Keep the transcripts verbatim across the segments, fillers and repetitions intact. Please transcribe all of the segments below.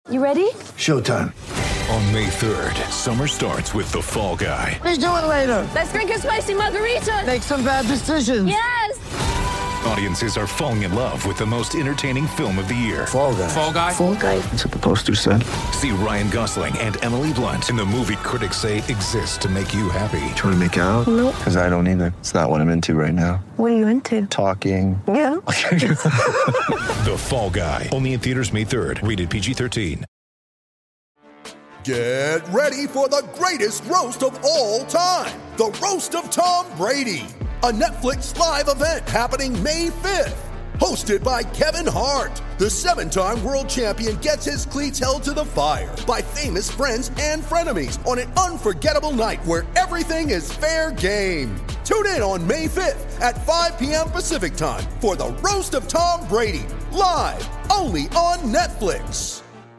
You ready? Showtime. On May third, summer starts with The Fall Guy. Let's do it later. Let's drink a spicy margarita. Make some bad decisions. Yes! Audiences are falling in love with the most entertaining film of the year. Fall Guy. Fall Guy? Fall Guy. That's what the poster said. See Ryan Gosling and Emily Blunt in the movie critics say exists to make you happy. Trying to make it out? Nope. Because I don't either. It's not what I'm into right now. What are you into? Talking. Yeah. The Fall Guy. Only in theaters May third. Rated P G thirteen. Get ready for the greatest roast of all time. The Roast of Tom Brady. A Netflix live event happening May fifth. Hosted by Kevin Hart. The seven-time world champion gets his cleats held to the fire by famous friends and frenemies on an unforgettable night where everything is fair game. Tune in on May fifth at five p.m. Pacific time for the Roast of Tom Brady. Live only on Netflix.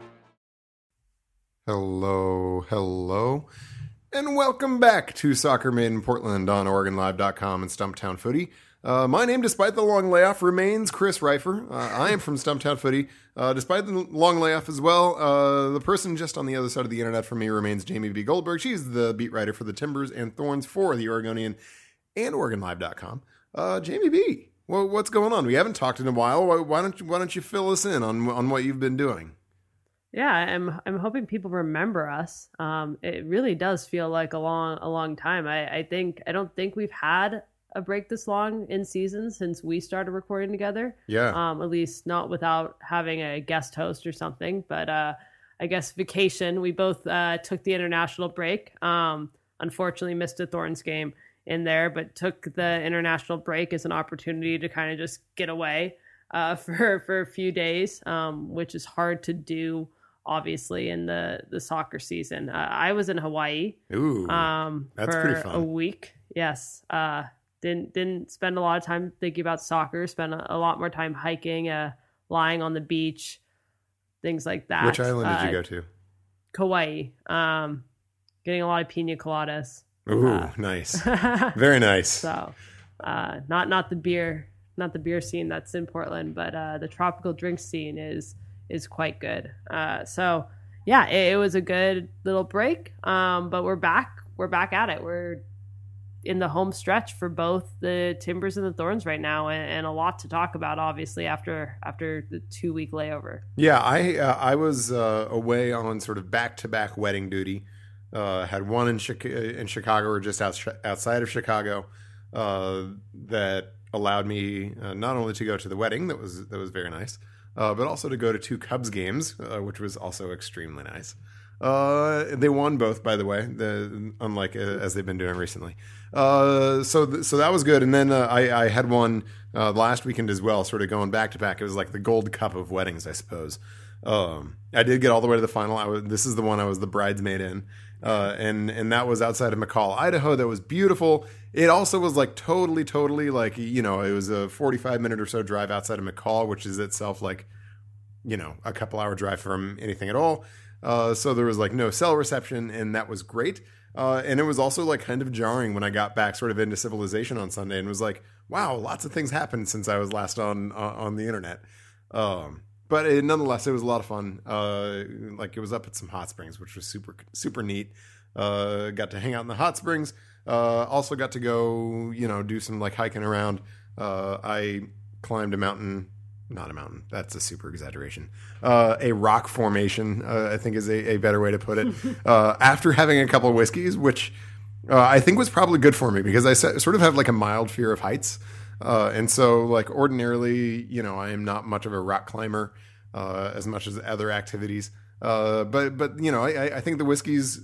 Hello, hello, and welcome back to Soccer Made in Portland on Oregon Live dot com and Stumptown Footy. Uh, my name, despite the long layoff, remains Chris Reifer. Uh, I am from Stumptown Footy. Uh, despite the long layoff as well, uh, the person just on the other side of the internet from me remains Jamie B. Goldberg. She's the beat writer for the Timbers and Thorns for the Oregonian and Oregon Live dot com. Uh, Jamie B., well, what's going on? We haven't talked in a while. Why, why don't you, why don't you fill us in on on what you've been doing? Yeah, I'm I'm hoping people remember us. Um, it really does feel like a long a long time. I, I think I don't think we've had a break this long in season since we started recording together. Yeah. Um, at least not without having a guest host or something. But uh, I guess vacation. We both uh, took the international break. Um, unfortunately, missed a Thorns game in there, but took the international break as an opportunity to kind of just get away uh, for for a few days, um, which is hard to do. Obviously, in the, the soccer season, uh, I was in Hawaii. Ooh, um, that's for pretty fun. A week. Yes, uh, didn't didn't spend a lot of time thinking about soccer. Spent a, a lot more time hiking, uh, lying on the beach, things like that. Which island did uh, you go to? Kauai. Um, getting a lot of pina coladas. Ooh, uh, nice, very nice. So, uh, not not the beer, not the beer scene that's in Portland, but uh, the tropical drink scene is. is quite good. Uh, so yeah, it, it was a good little break. Um, but we're back. We're back at it. We're in the home stretch for both the Timbers and the Thorns right now, and, and a lot to talk about, obviously, after after the two week layover. Yeah, I uh, I was uh, away on sort of back to back wedding duty. Uh, had one in Chicago, in Chicago or just out, outside of Chicago uh, that allowed me uh, not only to go to the wedding, that was that was very nice. Uh, but also to go to two Cubs games, uh, which was also extremely nice. Uh, they won both, by the way, the, unlike uh, as they've been doing recently. Uh, so th- so that was good. And then uh, I, I had one uh, last weekend as well, sort of going back to back. It was like the Gold Cup of weddings, I suppose. Um, I did get all the way to the final. I was, this is the one I was the bridesmaid in. Uh, and, and that was outside of McCall, Idaho. That was beautiful. It also was like totally, totally like, you know, it was a forty-five minute or so drive outside of McCall, which is itself like, you know, a couple hour drive from anything at all. Uh, so there was like no cell reception, and that was great. Uh, and it was also like kind of jarring when I got back sort of into civilization on Sunday and was like, wow, lots of things happened since I was last on, uh, on the internet. Um, But it, nonetheless, it was a lot of fun. Uh, like it was up at some hot springs, which was super, super neat. Uh, got to hang out in the hot springs. Uh, also got to go, you know, do some like hiking around. Uh, I climbed a mountain, not a mountain. That's a super exaggeration. Uh, a rock formation, uh, I think is a, a better way to put it. uh, after having a couple of whiskeys, which uh, I think was probably good for me because I sort of have like a mild fear of heights. Uh, and so, like, ordinarily, you know, I am not much of a rock climber uh, as much as other activities. Uh, but, but you know, I, I think the whiskeys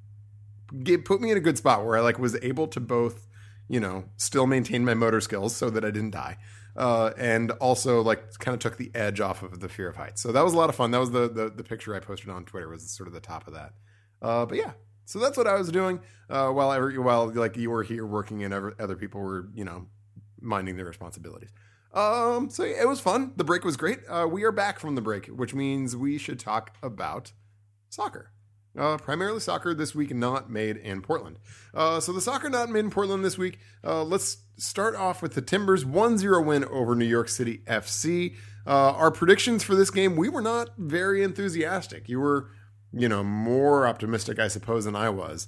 gave, put me in a good spot where I, like, was able to both, you know, still maintain my motor skills so that I didn't die. Uh, and also, like, kind of took the edge off of the fear of heights. So that was a lot of fun. That was the, the, the picture I posted on Twitter was sort of the top of that. Uh, but, yeah. So that's what I was doing uh, while, every, while, like, you were here working and other, other people were, you know, minding their responsibilities. Um, so yeah, it was fun. The break was great. Uh, we are back from the break, which means we should talk about soccer. Uh, primarily soccer this week, not made in Portland. Uh, so the soccer not made in Portland this week. Uh, let's start off with the Timbers one zero win over New York City F C. Uh, our predictions for this game, we were not very enthusiastic. You were, you know, more optimistic, I suppose, than I was.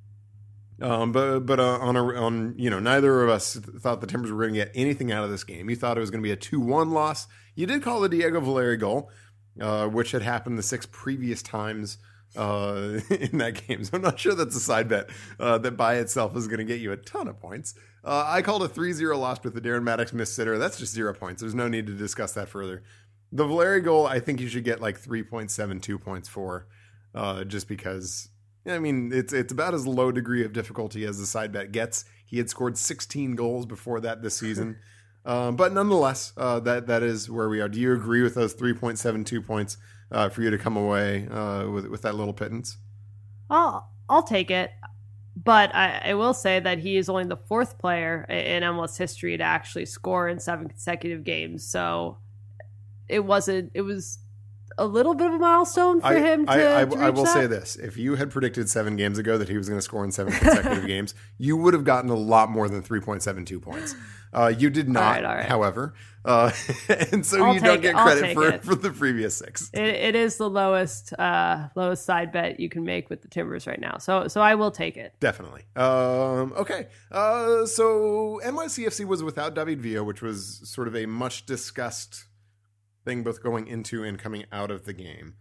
Um, but but uh, on a, on you know, neither of us thought the Timbers were going to get anything out of this game. You thought it was going to be a two one loss. You did call the Diego Valeri goal, uh, which had happened the six previous times uh, in that game. So I'm not sure that's a side bet uh, that by itself is going to get you a ton of points. Uh, I called a three zero loss with the Darren Maddox missed sitter. That's just zero points. There's no need to discuss that further. The Valeri goal, I think you should get like three point seven two points for, uh, just because. I mean, it's it's about as low degree of difficulty as the side bet gets. He had scored sixteen goals before that this season. um, but nonetheless, uh, that that is where we are. Do you agree with those three point seven two points uh, for you to come away uh, with, with that little pittance? I'll, I'll take it. But I, I will say that he is only the fourth player in M L S history to actually score in seven consecutive games. So it wasn't, it was a little bit of a milestone for I, him to, I, I, to I will that. say this. If you had predicted seven games ago that he was going to score in seven consecutive games, you would have gotten a lot more than three point seven two points. Uh, you did not, all right, all right. however. Uh, and so I'll you don't take get it. I'll credit take for, it. for the previous six. It, it is the lowest uh, lowest side bet you can make with the Timbers right now. So so I will take it. Definitely. Um, okay. Uh, so N Y C F C was without David Villa, which was sort of a much discussed thing both going into and coming out of the game.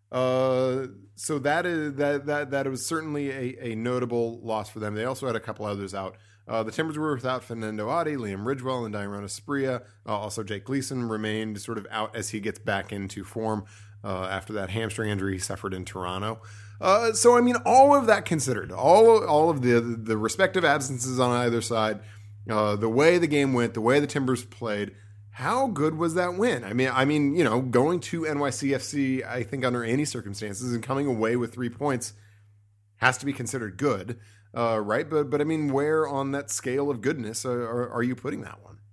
Uh, so that is that that that was certainly a, a notable loss for them. They also had a couple others out. Uh, the Timbers were without Fernando Adi, Liam Ridgewell, and Dairon Asprilla. Uh, also, Jake Gleason remained sort of out as he gets back into form uh, after that hamstring injury he suffered in Toronto. Uh, so, I mean, all of that considered, all all of the the respective absences on either side, uh, the way the game went, the way the Timbers played. How good was that win? I mean, I mean, you know, going to N Y C F C, I think under any circumstances and coming away with three points has to be considered good, uh, right? But, but I mean, where on that scale of goodness are, are, are you putting that one?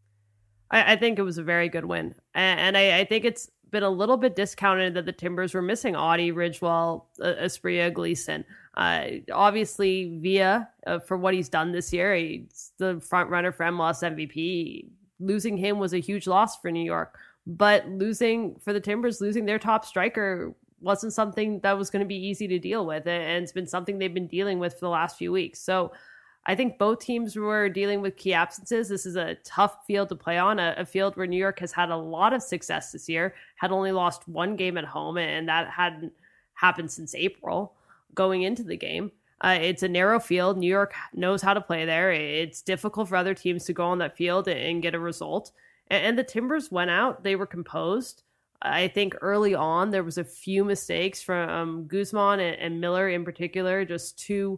I, I think it was a very good win. And, and I, I think it's been a little bit discounted that the Timbers were missing Audie, Ridgewell, uh, Asprilla, Gleason. Uh, obviously, Villa, uh, for what he's done this year, he's the front runner for M L S M V P. Losing him was a huge loss for New York, but losing for the Timbers, losing their top striker wasn't something that was going to be easy to deal with. And it's been something they've been dealing with for the last few weeks. So I think both teams were dealing with key absences. This is a tough field to play on, a, a field where New York has had a lot of success this year, had only lost one game at home, and that hadn't happened since April going into the game. Uh, it's a narrow field. New York knows how to play there. It's difficult for other teams to go on that field and get a result. And, and the Timbers went out. They were composed. I think early on there was a few mistakes from um, Guzman and, and Miller in particular, just two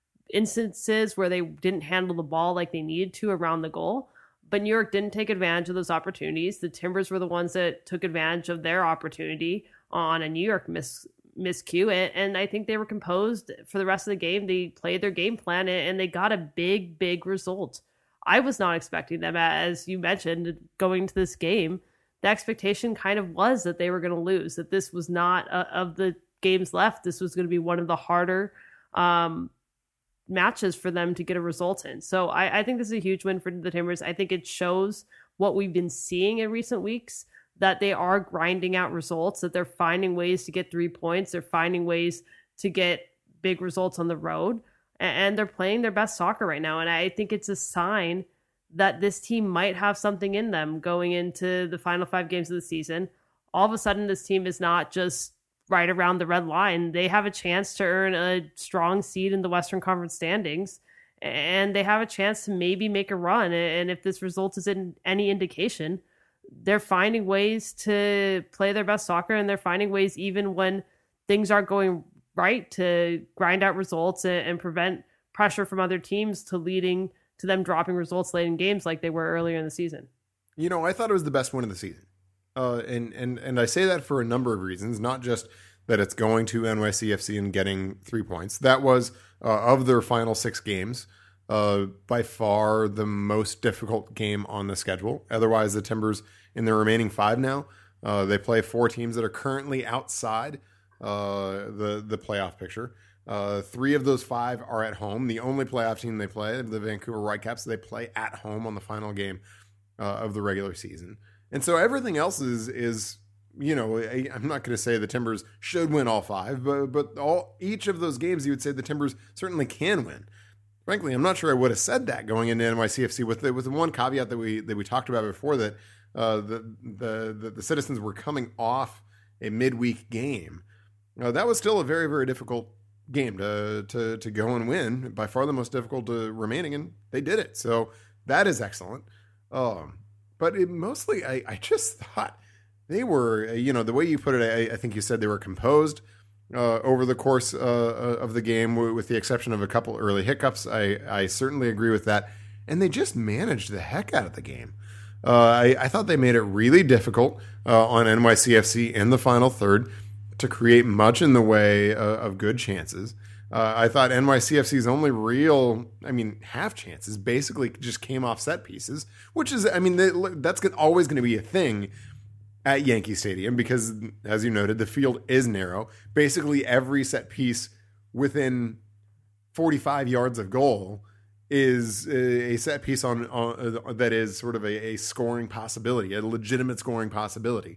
instances where they didn't handle the ball like they needed to around the goal. But New York didn't take advantage of those opportunities. The Timbers were the ones that took advantage of their opportunity on a New York miss. miscue and, and I think they were composed for the rest of the game. They played their game plan and they got a big, big result. I was not expecting them, as you mentioned, going to this game. The expectation kind of was that they were going to lose, that this was not uh, of the games left. This was going to be one of the harder um, matches for them to get a result in. So I, I think this is a huge win for the Timbers. I think it shows what we've been seeing in recent weeks, that they are grinding out results, that they're finding ways to get three points. They're finding ways to get big results on the road, and they're playing their best soccer right now. And I think it's a sign that this team might have something in them going into the final five games of the season. All of a sudden, this team is not just right around the red line. They have a chance to earn a strong seed in the Western Conference standings, and they have a chance to maybe make a run. And if this result is in any indication, they're finding ways to play their best soccer, and they're finding ways, even when things aren't going right, to grind out results and, and prevent pressure from other teams to leading to them dropping results late in games like they were earlier in the season. You know, I thought it was the best win of the season. Uh, and, and, and I say that for a number of reasons, not just that it's going to N Y C F C and getting three points. That was, uh, of their final six games, uh, by far the most difficult game on the schedule. Otherwise, the Timbers, in their remaining five now, uh, they play four teams that are currently outside uh, the, the playoff picture. Uh, three of those five are at home. The only playoff team they play, the Vancouver Whitecaps, they play at home on the final game uh, of the regular season. And so everything else is, is you know, I, I'm not going to say the Timbers should win all five, but, but all each of those games you would say the Timbers certainly can win. Frankly, I'm not sure I would have said that going into N Y C F C with the, with the one caveat that we that we talked about before, that uh, the, the, the, the Citizens were coming off a midweek game. Uh, that was still a very, very difficult game to, to, to go and win, by far the most difficult uh, remaining, and they did it. So that is excellent. Um, but it mostly, I, I just thought they were, you know, the way you put it, I, I think you said they were composed uh, over the course uh, of the game, with the exception of a couple early hiccups. I, I certainly agree with that. And they just managed the heck out of the game. Uh, I, I thought they made it really difficult uh, on N Y C F C in the final third to create much in the way uh, of good chances. Uh, I thought N Y C F C's only real, I mean, half chances basically just came off set pieces, which is, I mean, they, that's always going to be a thing at Yankee Stadium, because, as you noted, the field is narrow. Basically, every set piece within forty-five yards of goal is a set piece on, on uh, that is sort of a, a scoring possibility, a legitimate scoring possibility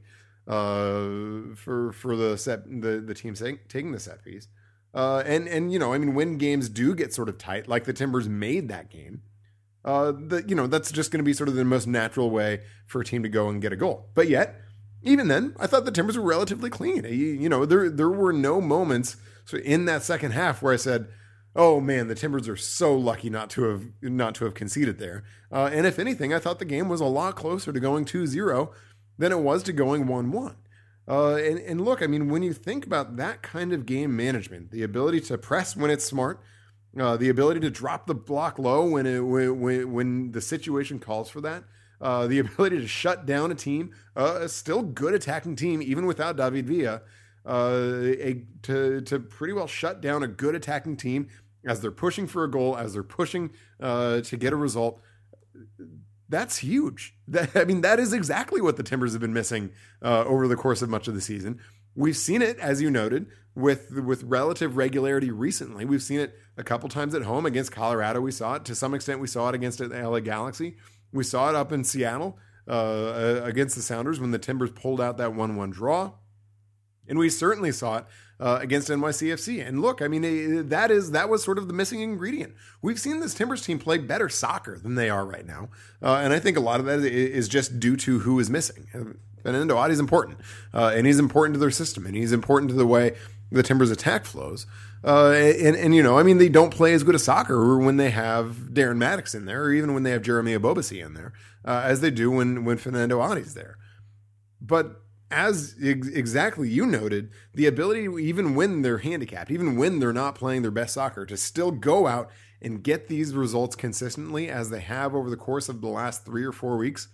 uh, for for the set the the team taking the set piece. Uh, and and you know, I mean, when games do get sort of tight, like the Timbers made that game, uh, the you know that's just going to be sort of the most natural way for a team to go and get a goal. But yet, even then, I thought the Timbers were relatively clean. You, you know, there there were no moments in that second half where I said, "Oh man, the Timbers are so lucky not to have not to have conceded there." Uh, and if anything, I thought the game was a lot closer to going two zero than it was to going one one. Uh, and, and look, I mean, when you think about that kind of game management, the ability to press when it's smart, uh, the ability to drop the block low when it, when, when the situation calls for that, uh, the ability to shut down a team, uh, a still good attacking team, even without David Villa, uh, a, to, to pretty well shut down a good attacking team as they're pushing for a goal, as they're pushing uh, to get a result. That's huge. That, I mean, that is exactly what the Timbers have been missing uh, over the course of much of the season. We've seen it, as you noted, with with relative regularity recently. We've seen it a couple times at home against Colorado. We saw it to some extent. We saw it against the L A Galaxy. We saw it up in Seattle uh, against the Sounders when the Timbers pulled out that one one draw. And we certainly saw it uh, against N Y C F C. And look, I mean, that is that was sort of the missing ingredient. We've seen this Timbers team play better soccer than they are right now. Uh, and I think a lot of that is just due to who is missing. Fernando Adi is important. Uh, and he's important to their system. And he's important to the way the Timbers attack flows. Uh, and, and, you know, I mean, they don't play as good a soccer when they have Darren Maddox in there, or even when they have Jeremy Abobasi in there, uh, as they do when, when Fernando Adi's there. But as ex- exactly you noted, the ability, even when they're handicapped, even when they're not playing their best soccer, to still go out and get these results consistently as they have over the course of the last three or four weeks,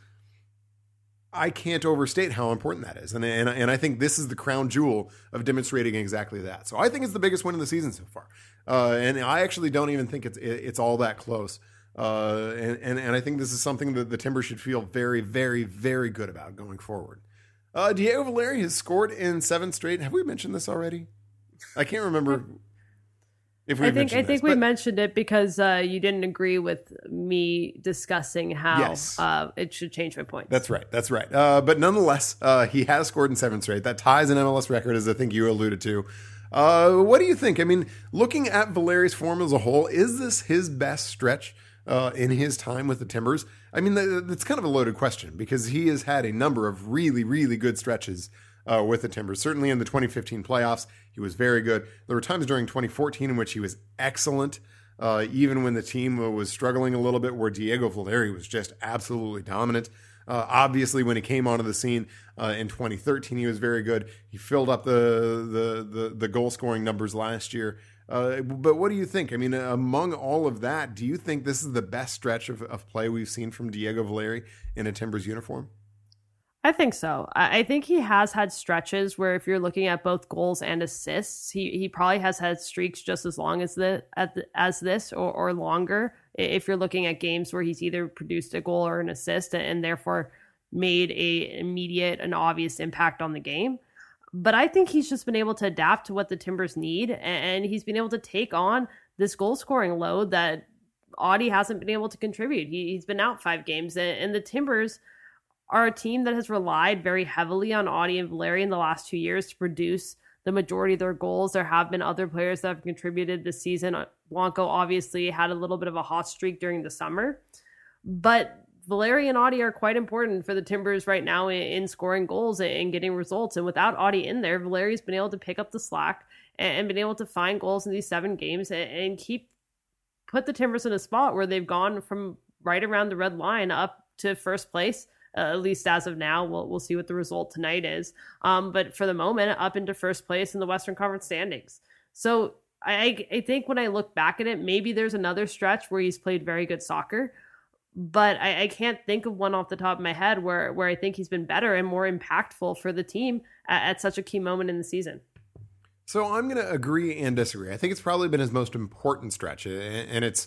I can't overstate how important that is. And, and, and I think this is the crown jewel of demonstrating exactly that. So I think it's the biggest win of the season so far. Uh, and I actually don't even think it's it's all that close. Uh, and, and, and I think this is something that the Timbers should feel very, very, very good about going forward. Uh, Diego Valeri has scored in seven straight. Have we mentioned this already? I can't remember if we. I think I this, think we but... mentioned it because uh, you didn't agree with me discussing how yes. uh, it should change my points. That's right. That's right. Uh, but nonetheless, uh, he has scored in seven straight. That ties an M L S record, as I think you alluded to. Uh, what do you think? I mean, looking at Valeri's form as a whole, is this his best stretch Uh, in his time with the Timbers? I mean, that's kind of a loaded question because he has had a number of really, really good stretches uh, with the Timbers. Certainly in the twenty fifteen playoffs, he was very good. There were times during twenty fourteen in which he was excellent, uh, even when the team was struggling a little bit, where Diego Valeri was just absolutely dominant. Uh, obviously, when he came onto the scene uh, in twenty thirteen, he was very good. He filled up the the the, the goal scoring numbers last year. Uh, but what do you think? I mean, among all of that, do you think this is the best stretch of, of play we've seen from Diego Valeri in a Timbers uniform? I think so. I think he has had stretches where, if you're looking at both goals and assists, he he probably has had streaks just as long as the, at the as this or, or longer. If you're looking at games where he's either produced a goal or an assist and therefore made a immediate and obvious impact on the game. But I think he's just been able to adapt to what the Timbers need, and he's been able to take on this goal scoring load that Adi hasn't been able to contribute. He, he's been out five games, and the Timbers are a team that has relied very heavily on Adi and Valeri in the last two years to produce the majority of their goals. There have been other players that have contributed this season. Blanco obviously had a little bit of a hot streak during the summer, but Valeri and Adi are quite important for the Timbers right now in, in scoring goals and getting results. And without Adi in there, Valeri's been able to pick up the slack and, and been able to find goals in these seven games and, and keep put the Timbers in a spot where they've gone from right around the red line up to first place. Uh, at least as of now. We'll we'll see what the result tonight is. Um, but for the moment, up into first place in the Western Conference standings. So I, I think when I look back at it, maybe there's another stretch where he's played very good soccer, but I, I can't think of one off the top of my head where, where I think he's been better and more impactful for the team at, at such a key moment in the season. So I'm going to agree and disagree. I think it's probably been his most important stretch, and it's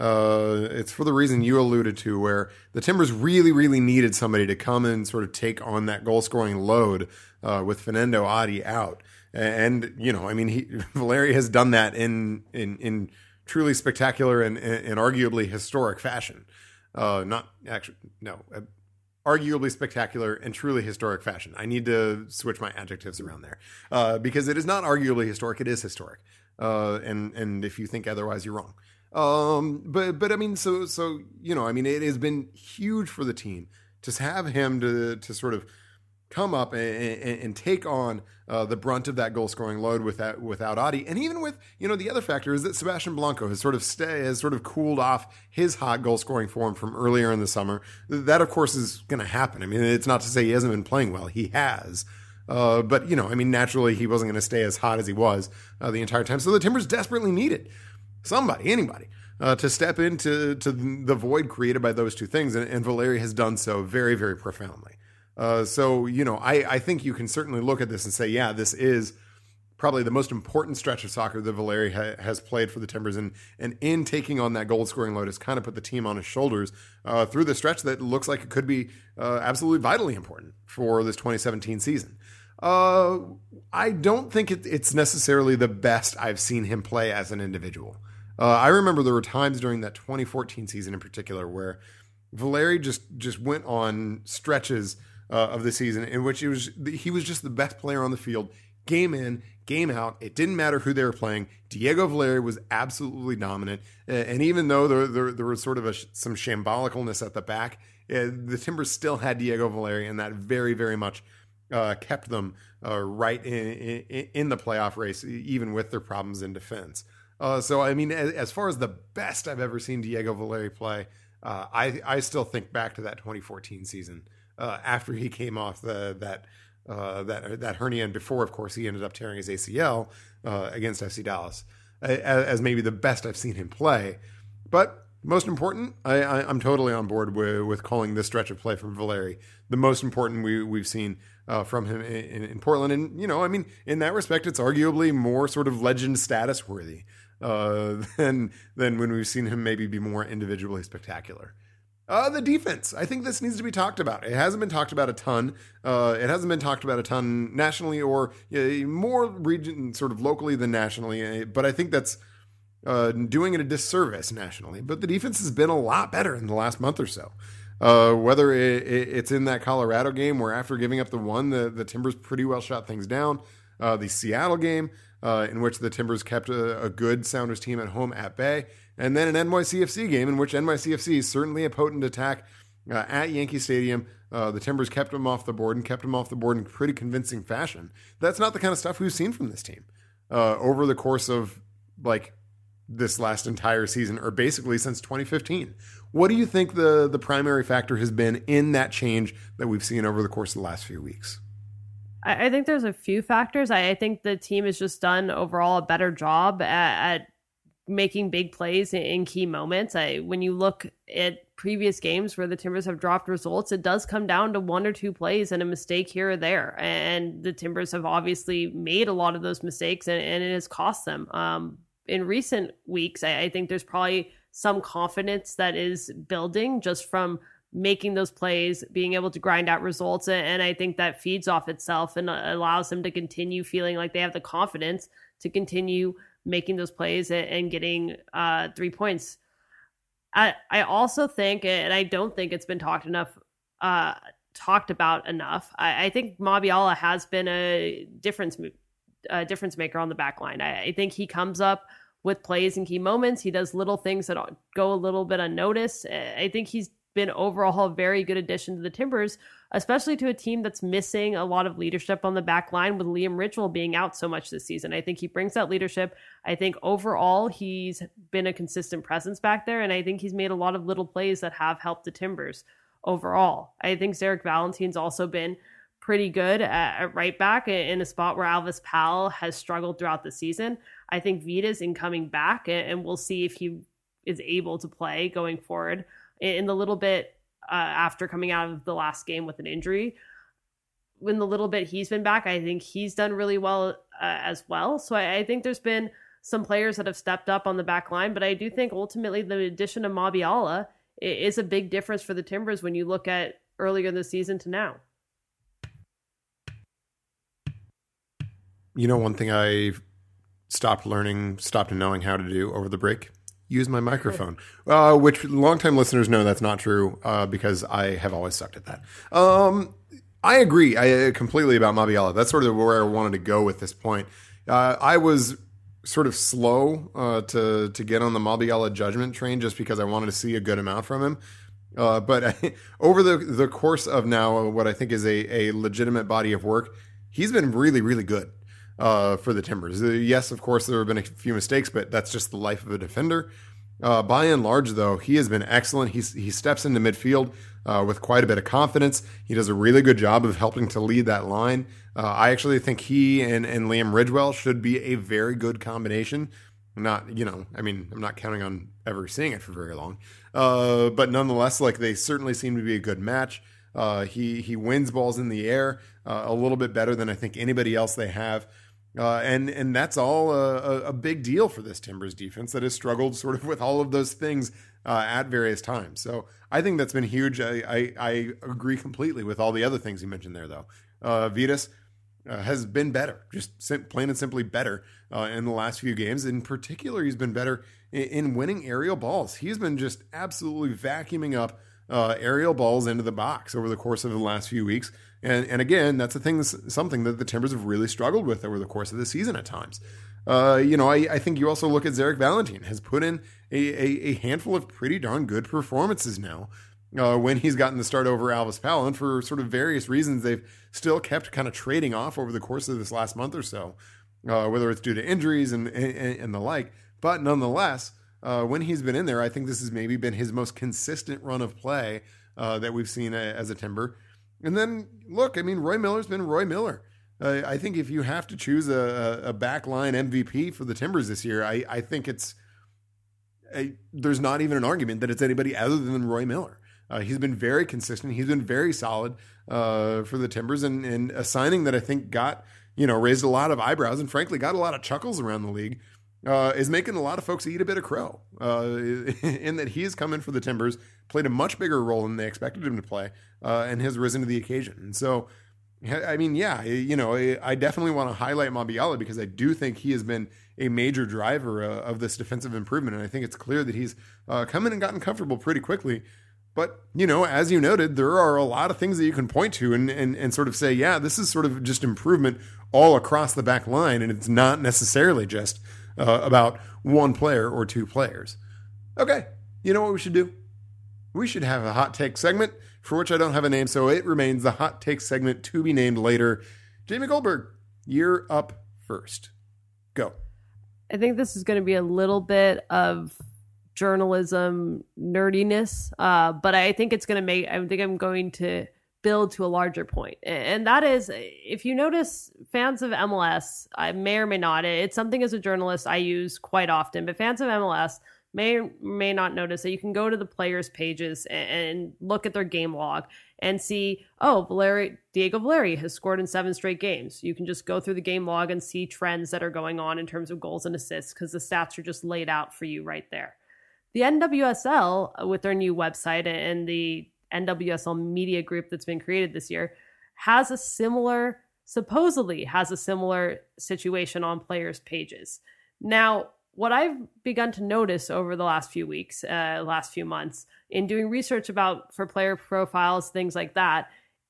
uh, it's for the reason you alluded to, where the Timbers really, really needed somebody to come and sort of take on that goal-scoring load uh, with Fernando Adi out. And, you know, I mean, he, Valeri has done that in in, in truly spectacular and, and arguably historic fashion. Uh, not actually, no, uh, arguably spectacular and truly historic fashion. I need to switch my adjectives around there uh, because it is not arguably historic. It is historic. Uh, and, and if you think otherwise, you're wrong. Um, but, but I mean, so, so, you know, I mean, it has been huge for the team to have him to, to sort of come up and, and, and take on uh, the brunt of that goal scoring load with that, without Adi. And even with, you know, the other factor is that Sebastian Blanco has sort of stay, has sort of cooled off his hot goal scoring form from earlier in the summer. That of course is going to happen. I mean, it's not to say he hasn't been playing well. He has. Uh, but, you know, I mean, naturally he wasn't going to stay as hot as he was uh, the entire time. So the Timbers desperately needed somebody, anybody, uh, to step into to the void created by those two things. And, and Valeri has done so very, very profoundly. Uh, so, you know, I, I think you can certainly look at this and say, yeah, this is probably the most important stretch of soccer that Valeri ha- has played for the Timbers. And, and in taking on that goal scoring load, has kind of put the team on his shoulders uh, through the stretch that looks like it could be uh, absolutely vitally important for this twenty seventeen season. Uh, I don't think it, it's necessarily the best I've seen him play as an individual. Uh, I remember there were times during that twenty fourteen season in particular where Valeri just, just went on stretches Uh, of the season in which it was he was just the best player on the field, game in, game out. It didn't matter who they were playing. Diego Valeri was absolutely dominant, uh, and even though there there, there was sort of a, some shambolicalness at the back, uh, the Timbers still had Diego Valeri, and that very very much uh, kept them uh, right in, in in the playoff race, even with their problems in defense. Uh, so I mean, as, as far as the best I've ever seen Diego Valeri play, uh, I I still think back to that twenty fourteen season. Uh, after he came off the that uh, that that hernia, and before, of course, he ended up tearing his A C L uh, against F C Dallas, as, as maybe the best I've seen him play. But most important, I, I, I'm totally on board with, with calling this stretch of play from Valeri the most important we, we've seen uh, from him in, in Portland. And, you know, I mean, in that respect, it's arguably more sort of legend status worthy uh, than, than when we've seen him maybe be more individually spectacular. Uh, the defense. I think this needs to be talked about. It hasn't been talked about a ton. Uh, it hasn't been talked about a ton nationally or uh, more region, sort of locally than nationally. But I think that's uh, doing it a disservice nationally. But the defense has been a lot better in the last month or so. Uh, whether it, it, it's in that Colorado game where after giving up the one, the, the Timbers pretty well shut things down. Uh, the Seattle game uh, in which the Timbers kept a, a good Sounders team at home at bay. And then an N Y C F C game in which N Y C F C is certainly a potent attack uh, at Yankee Stadium. Uh, the Timbers kept them off the board and kept them off the board in pretty convincing fashion. That's not the kind of stuff we've seen from this team uh, over the course of like this last entire season, or basically since twenty fifteen. What do you think the, the primary factor has been in that change that we've seen over the course of the last few weeks? I, I think there's a few factors. I, I think the team has just done overall a better job at, at making big plays in, in key moments. I, when you look at previous games where the Timbers have dropped results, it does come down to one or two plays and a mistake here or there. And the Timbers have obviously made a lot of those mistakes, and, and it has cost them. Um, in recent weeks, I, I think there's probably some confidence that is building just from making those plays, being able to grind out results. And I think that feeds off itself and allows them to continue feeling like they have the confidence to continue making those plays and getting uh, three points. I, I also think, and I don't think it's been talked enough, uh, talked about enough. I, I think Mabiala has been a difference a difference maker on the back line. I, I think he comes up with plays in key moments. He does little things that go a little bit unnoticed. I think he's been overall a very good addition to the Timbers, especially to a team that's missing a lot of leadership on the back line with Liam Ridgewell being out so much this season. I think he brings that leadership. I think overall he's been a consistent presence back there, and I think he's made a lot of little plays that have helped the Timbers overall. I think Zarek Valentine's also been pretty good at, at right back in a spot where Alvis Powell has struggled throughout the season. I think Vita's in coming back, and we'll see if he is able to play going forward in the little bit uh, after coming out of the last game with an injury. When the little bit he's been back, I think he's done really well uh, as well. So I, I think there's been some players that have stepped up on the back line, but I do think ultimately the addition of Mabiala is a big difference for the Timbers when you look at earlier in the season to now. You know, one thing I stopped learning, stopped knowing how to do over the break? Use my microphone, uh, which longtime listeners know that's not true uh, because I have always sucked at that. Um, I agree I, completely about Mabiala. That's sort of where I wanted to go with this point. Uh, I was sort of slow uh, to to get on the Mabiala judgment train just because I wanted to see a good amount from him. Uh, but I, over the, the course of now what I think is a, a legitimate body of work, he's been really, really good. Uh, for the Timbers. Uh, yes, of course, there have been a few mistakes, but that's just the life of a defender. Uh, by and large, though, he has been excellent. He's, he steps into midfield uh, with quite a bit of confidence. He does a really good job of helping to lead that line. Uh, I actually think he and, and Liam Ridgewell should be a very good combination. Not, you know, I mean, I'm not counting on ever seeing it for very long. Uh, but nonetheless, like they certainly seem to be a good match. Uh, he, he wins balls in the air uh, a little bit better than I think anybody else they have. Uh, and and that's all a, a big deal for this Timbers defense that has struggled sort of with all of those things uh, at various times. So I think that's been huge. I, I, I agree completely with all the other things you mentioned there, though. Uh, Vitas uh, has been better, just sim- plain and simply better uh, in the last few games. In particular, he's been better in, in winning aerial balls. He's been just absolutely vacuuming up uh, aerial balls into the box over the course of the last few weeks. And and again, that's a thing, something that the Timbers have really struggled with over the course of the season at times. Uh, you know, I, I think you also look at Zarek Valentine has put in a, a, a handful of pretty darn good performances now uh, when he's gotten the start over Alvis Powell. And for sort of various reasons, they've still kept kind of trading off over the course of this last month or so, uh, whether it's due to injuries and, and, and the like. But nonetheless, uh, when he's been in there, I think this has maybe been his most consistent run of play uh, that we've seen as a Timber. And then, look, I mean, Roy Miller's been Roy Miller. Uh, I think if you have to choose a, a backline M V P for the Timbers this year, I, I think it's a, there's not even an argument that it's anybody other than Roy Miller. Uh, he's been very consistent. He's been very solid uh, for the Timbers, and, and a signing that I think got, you know, raised a lot of eyebrows and frankly got a lot of chuckles around the league. Uh, is making a lot of folks eat a bit of crow uh, in that he has come in for the Timbers, played a much bigger role than they expected him to play, uh, and has risen to the occasion. And so, I mean, yeah, you know, I definitely want to highlight Mabiala because I do think he has been a major driver uh, of this defensive improvement. And I think it's clear that he's uh, come in and gotten comfortable pretty quickly. But, you know, as you noted, there are a lot of things that you can point to and, and, and sort of say, yeah, this is sort of just improvement all across the back line. And it's not necessarily just Uh, about one player or two players. Okay, you know what we should do? We should have a hot take segment for which I don't have a name, so it remains the hot take segment to be named later. Jamie Goldberg, you're up first. Go. I think this is going to be a little bit of journalism nerdiness, uh, but I think it's going to make, I think I'm going to build to a larger point. And that is, if you notice, fans of M L S, I may or may not, it's something as a journalist I use quite often, but fans of M L S may or may not notice that you can go to the players' pages and look at their game log and see, oh, Valeri, Diego Valeri has scored in seven straight games. You can just go through the game log and see trends that are going on in terms of goals and assists because the stats are just laid out for you right there. The N W S L, with their new website and the N W S L media group that's been created this year, has a similar, supposedly has a similar situation on players' pages. Now, what I've begun to notice over the last few weeks, uh, last few months, in doing research about for player profiles, things like that,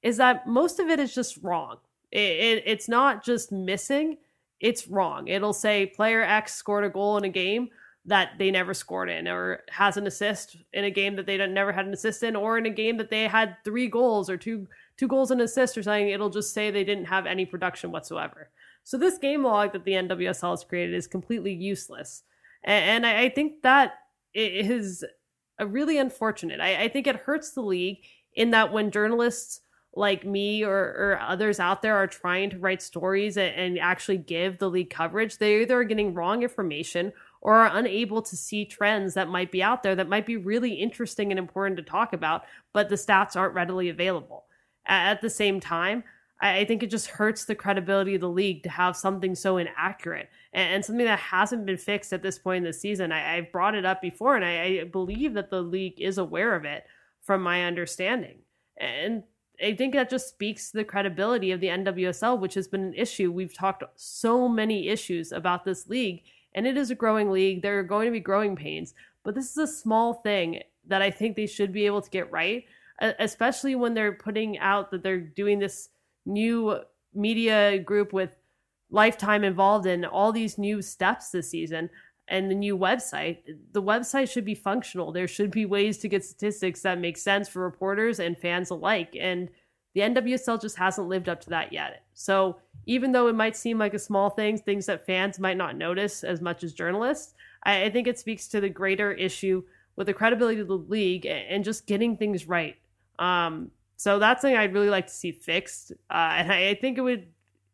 is that most of it is just wrong. It, it, it's not just missing, it's wrong. It'll say player X scored a goal in a game that they never scored in, or has an assist in a game that they never had an assist in, or in a game that they had three goals or two two goals and assists or something. It'll just say they didn't have any production whatsoever. So this game log that the N W S L has created is completely useless. And, and I, I think that it is a really unfortunate. I, I think it hurts the league in that when journalists like me or, or others out there are trying to write stories and, and actually give the league coverage, they either are getting wrong information or are unable to see trends that might be out there that might be really interesting and important to talk about, but the stats aren't readily available. At the same time, I think it just hurts the credibility of the league to have something so inaccurate and, and something that hasn't been fixed at this point in the season. I, I've brought it up before, and I, I believe that the league is aware of it from my understanding. And I think that just speaks to the credibility of the N W S L, which has been an issue. We've talked so many issues about this league, and it is a growing league. There are going to be growing pains, but this is a small thing that I think they should be able to get right, especially when they're putting out that they're doing this new media group with Lifetime involved in all these new steps this season and the new website. The website should be functional. There should be ways to get statistics that make sense for reporters and fans alike. And the N W S L just hasn't lived up to that yet. So even though it might seem like a small thing, things that fans might not notice as much as journalists, I, I think it speaks to the greater issue with the credibility of the league and just getting things right. Um, so that's something I'd really like to see fixed. Uh, and I, I think it would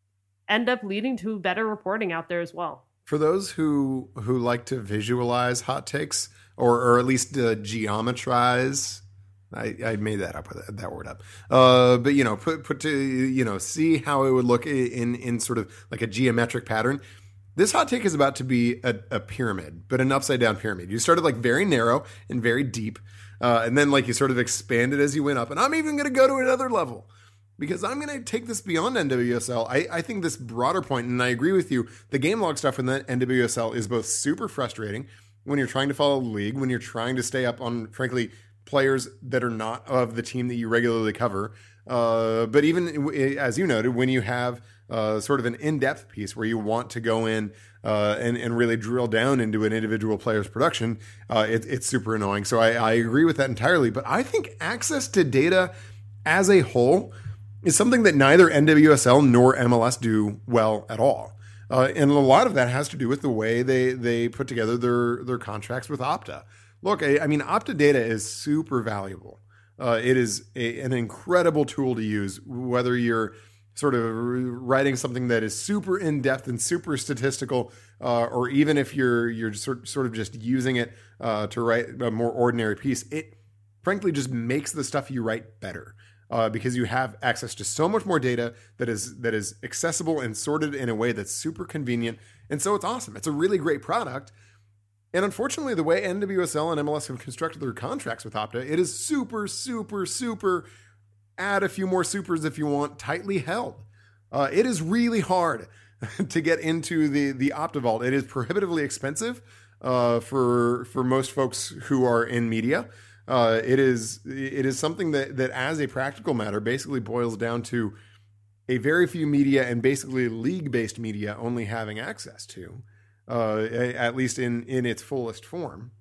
end up leading to better reporting out there as well. For those who who like to visualize hot takes, or or at least uh, geometrize, I, I made that up, that, that word up. Uh, but you know, put put to you know, see how it would look in in sort of like a geometric pattern. This hot take is about to be a, a pyramid, but an upside down pyramid. You started like very narrow and very deep, uh, and then like you sort of expanded as you went up. And I'm even going to go to another level, because I'm going to take this beyond N W S L. I, I think this broader point, and I agree with you, the game log stuff in the N W S L is both super frustrating when you're trying to follow the league, when you're trying to stay up on, frankly, players that are not of the team that you regularly cover. Uh, but even, as you noted, when you have uh, sort of an in-depth piece where you want to go in uh, and, and really drill down into an individual player's production, uh, it, it's super annoying. So I, I agree with that entirely. But I think access to data as a whole is something that neither N W S L nor M L S do well at all. Uh, and a lot of that has to do with the way they, they put together their, their contracts with Opta. Look, I, I mean, Opta data is super valuable. Uh, it is a, an incredible tool to use, whether you're sort of writing something that is super in-depth and super statistical, uh, or even if you're you're sort, sort of just using it uh, to write a more ordinary piece. It frankly just makes the stuff you write better. Uh, because you have access to so much more data that is that is accessible and sorted in a way that's super convenient. And so it's awesome. It's a really great product. And unfortunately, the way N W S L and M L S have constructed their contracts with Opta, it is super, super, super, add a few more supers if you want, tightly held. Uh, it is really hard to get into the, the Opta Vault. It is prohibitively expensive uh, for, for most folks who are in media. Uh, it is it is something that, that, as a practical matter, basically boils down to a very few media and basically league-based media only having access to, uh, at least in, in its fullest form.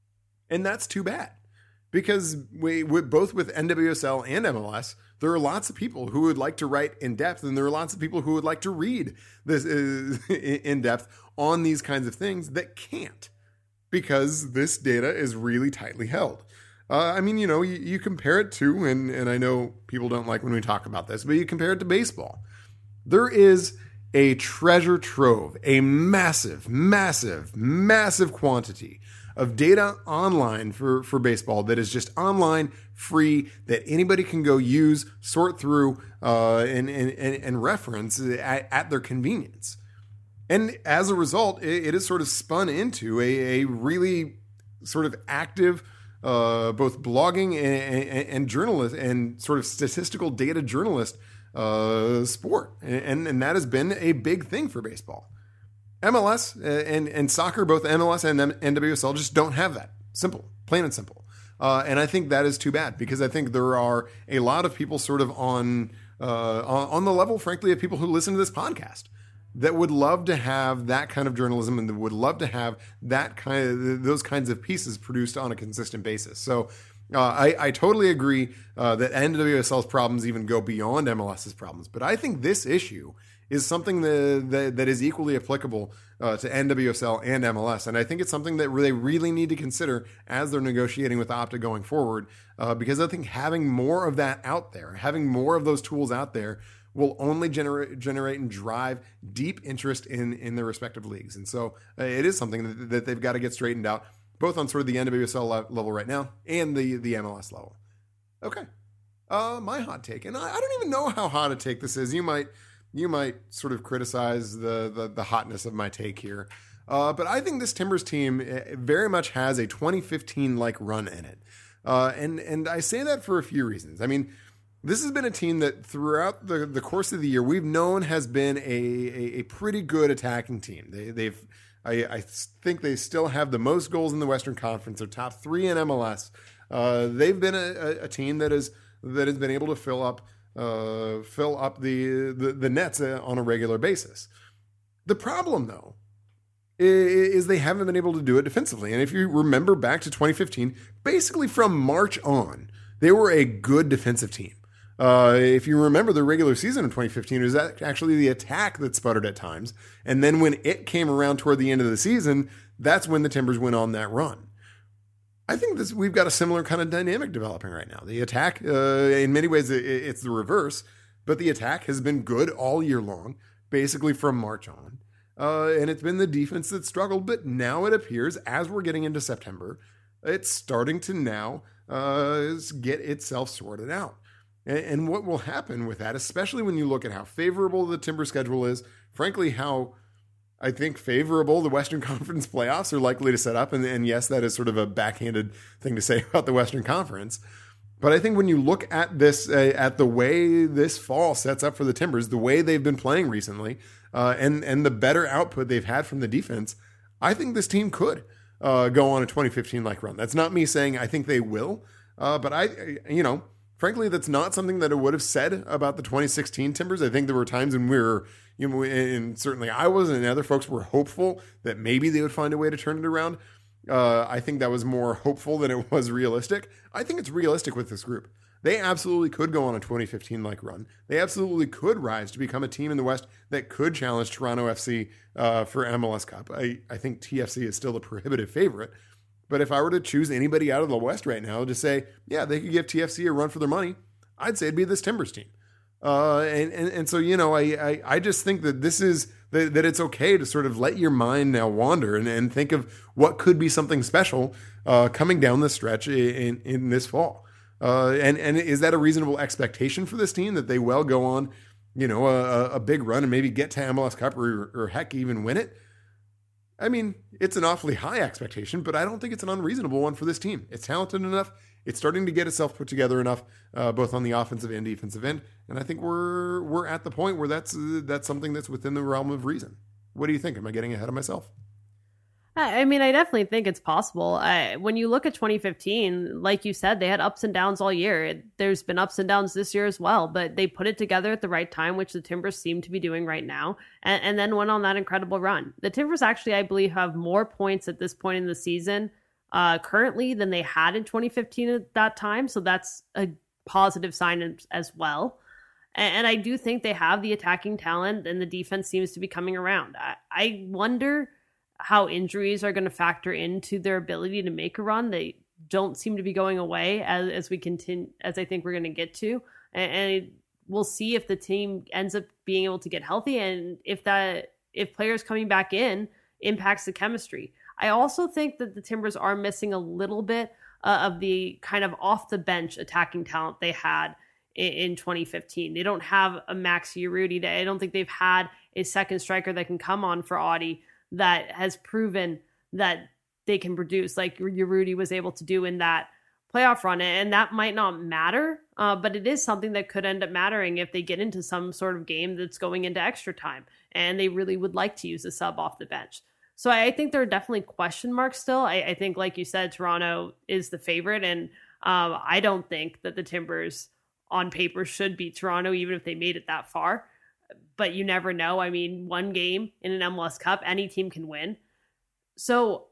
And that's too bad, because we, we both with N W S L and M L S, there are lots of people who would like to write in depth, and there are lots of people who would like to read this in depth on these kinds of things that can't, because this data is really tightly held. Uh, I mean, you know, you, you compare it to, and, and I know people don't like when we talk about this, but you compare it to baseball. There is a treasure trove, a massive, massive, massive quantity of data online for, for baseball that is just online, free, that anybody can go use, sort through, uh, and, and, and reference at, at their convenience. And as a result, it, it is sort of spun into a, a really sort of active Uh, both blogging and, and, and journalist and sort of statistical data journalist uh, sport. And, and that has been a big thing for baseball. M L S and, and soccer, both M L S and N W S L, just don't have that. Simple, plain and simple. Uh, and I think that is too bad because I think there are a lot of people sort of on uh, on the level, frankly, of people who listen to this podcast that would love to have that kind of journalism and that would love to have that kind of those kinds of pieces produced on a consistent basis. So uh, I, I totally agree uh, that N W S L's problems even go beyond MLS's problems. But I think this issue is something that, that, that is equally applicable uh, to N W S L and M L S. And I think it's something that they really need to consider as they're negotiating with Opta going forward, uh, because I think having more of that out there, having more of those tools out there will only generate generate and drive deep interest in, in their respective leagues. And so uh, it is something that, that they've got to get straightened out, both on sort of the N W S L level right now and the, the M L S level. Okay. Uh, my hot take, and I, I don't even know how hot a take this is. You might... You might sort of criticize the, the, the hotness of my take here. Uh, but I think this Timbers team very much has a twenty fifteen-like run in it. Uh, and, and I say that for a few reasons. I mean, this has been a team that throughout the, the course of the year we've known has been a, a, a pretty good attacking team. They, they've I, I think they still have the most goals in the Western Conference. They're top three in M L S. Uh, they've been a, a, a team that is that has been able to fill up Uh, fill up the, the the nets on a regular basis. The problem, though, is, is they haven't been able to do it defensively. And if you remember back to twenty fifteen, basically from March on, they were a good defensive team. Uh, if you remember the regular season of twenty fifteen, it was actually the attack that sputtered at times. And then when it came around toward the end of the season, that's when the Timbers went on that run. I think this we've got a similar kind of dynamic developing right now. The attack, uh, in many ways, it, it's the reverse, but the attack has been good all year long, basically from March on. Uh, and it's been the defense that struggled, but now it appears, as we're getting into September, it's starting to now uh, get itself sorted out. And, and what will happen with that, especially when you look at how favorable the Timber schedule is, frankly, how I think favorable the Western Conference playoffs are likely to set up. And, and yes, that is sort of a backhanded thing to say about the Western Conference. But I think when you look at this, uh, at the way this fall sets up for the Timbers, the way they've been playing recently, uh, and, and the better output they've had from the defense, I think this team could uh, go on a twenty fifteen-like run. That's not me saying I think they will. Uh, but I, you know, frankly, that's not something that I would have said about the twenty sixteen Timbers. I think there were times when we were, you know, and certainly I was, and other folks were hopeful that maybe they would find a way to turn it around. Uh, I think that was more hopeful than it was realistic. I think it's realistic with this group. They absolutely could go on a twenty fifteen-like run. They absolutely could rise to become a team in the West that could challenge Toronto F C uh, for M L S Cup. I, I think T F C is still a prohibitive favorite. But if I were to choose anybody out of the West right now to say, yeah, they could give T F C a run for their money, I'd say it'd be this Timbers team. Uh, and, and and so, you know, I, I, I just think that this is, that, that it's okay to sort of let your mind now wander and, and think of what could be something special uh, coming down the stretch in, in this fall. Uh, and, and is that a reasonable expectation for this team that they well go on, you know, a, a big run and maybe get to M L S Cup or, or heck, even win it? I mean, it's an awfully high expectation, but I don't think it's an unreasonable one for this team. It's talented enough. It's starting to get itself put together enough, uh, both on the offensive and defensive end. And I think we're we're at the point where that's uh, that's something that's within the realm of reason. What do you think? Am I getting ahead of myself? I mean, I definitely think it's possible. I, when you look at twenty fifteen, like you said, they had ups and downs all year. It, there's been ups and downs this year as well, but they put it together at the right time, which the Timbers seem to be doing right now, and, and then went on that incredible run. The Timbers actually, I believe, have more points at this point in the season uh, currently than they had in twenty fifteen at that time, so that's a positive sign as well. And, and I do think they have the attacking talent, and the defense seems to be coming around. I, I wonder how injuries are going to factor into their ability to make a run. They don't seem to be going away as, as we continue, as I think we're going to get to. And, and we'll see if the team ends up being able to get healthy and if that, if players coming back in impacts the chemistry. I also think that the Timbers are missing a little bit uh, of the kind of off the bench attacking talent they had in, in twenty fifteen. They don't have a Max Urruti. I don't think they've had a second striker that can come on for Audie that has proven that they can produce like Urruti was able to do in that playoff run. And that might not matter, uh, but it is something that could end up mattering if they get into some sort of game that's going into extra time and they really would like to use a sub off the bench. So I think there are definitely question marks still. I, I think, like you said, Toronto is the favorite. And um, I don't think that the Timbers on paper should beat Toronto, even if they made it that far. But you never know. I mean, one game in an M L S Cup, any team can win. So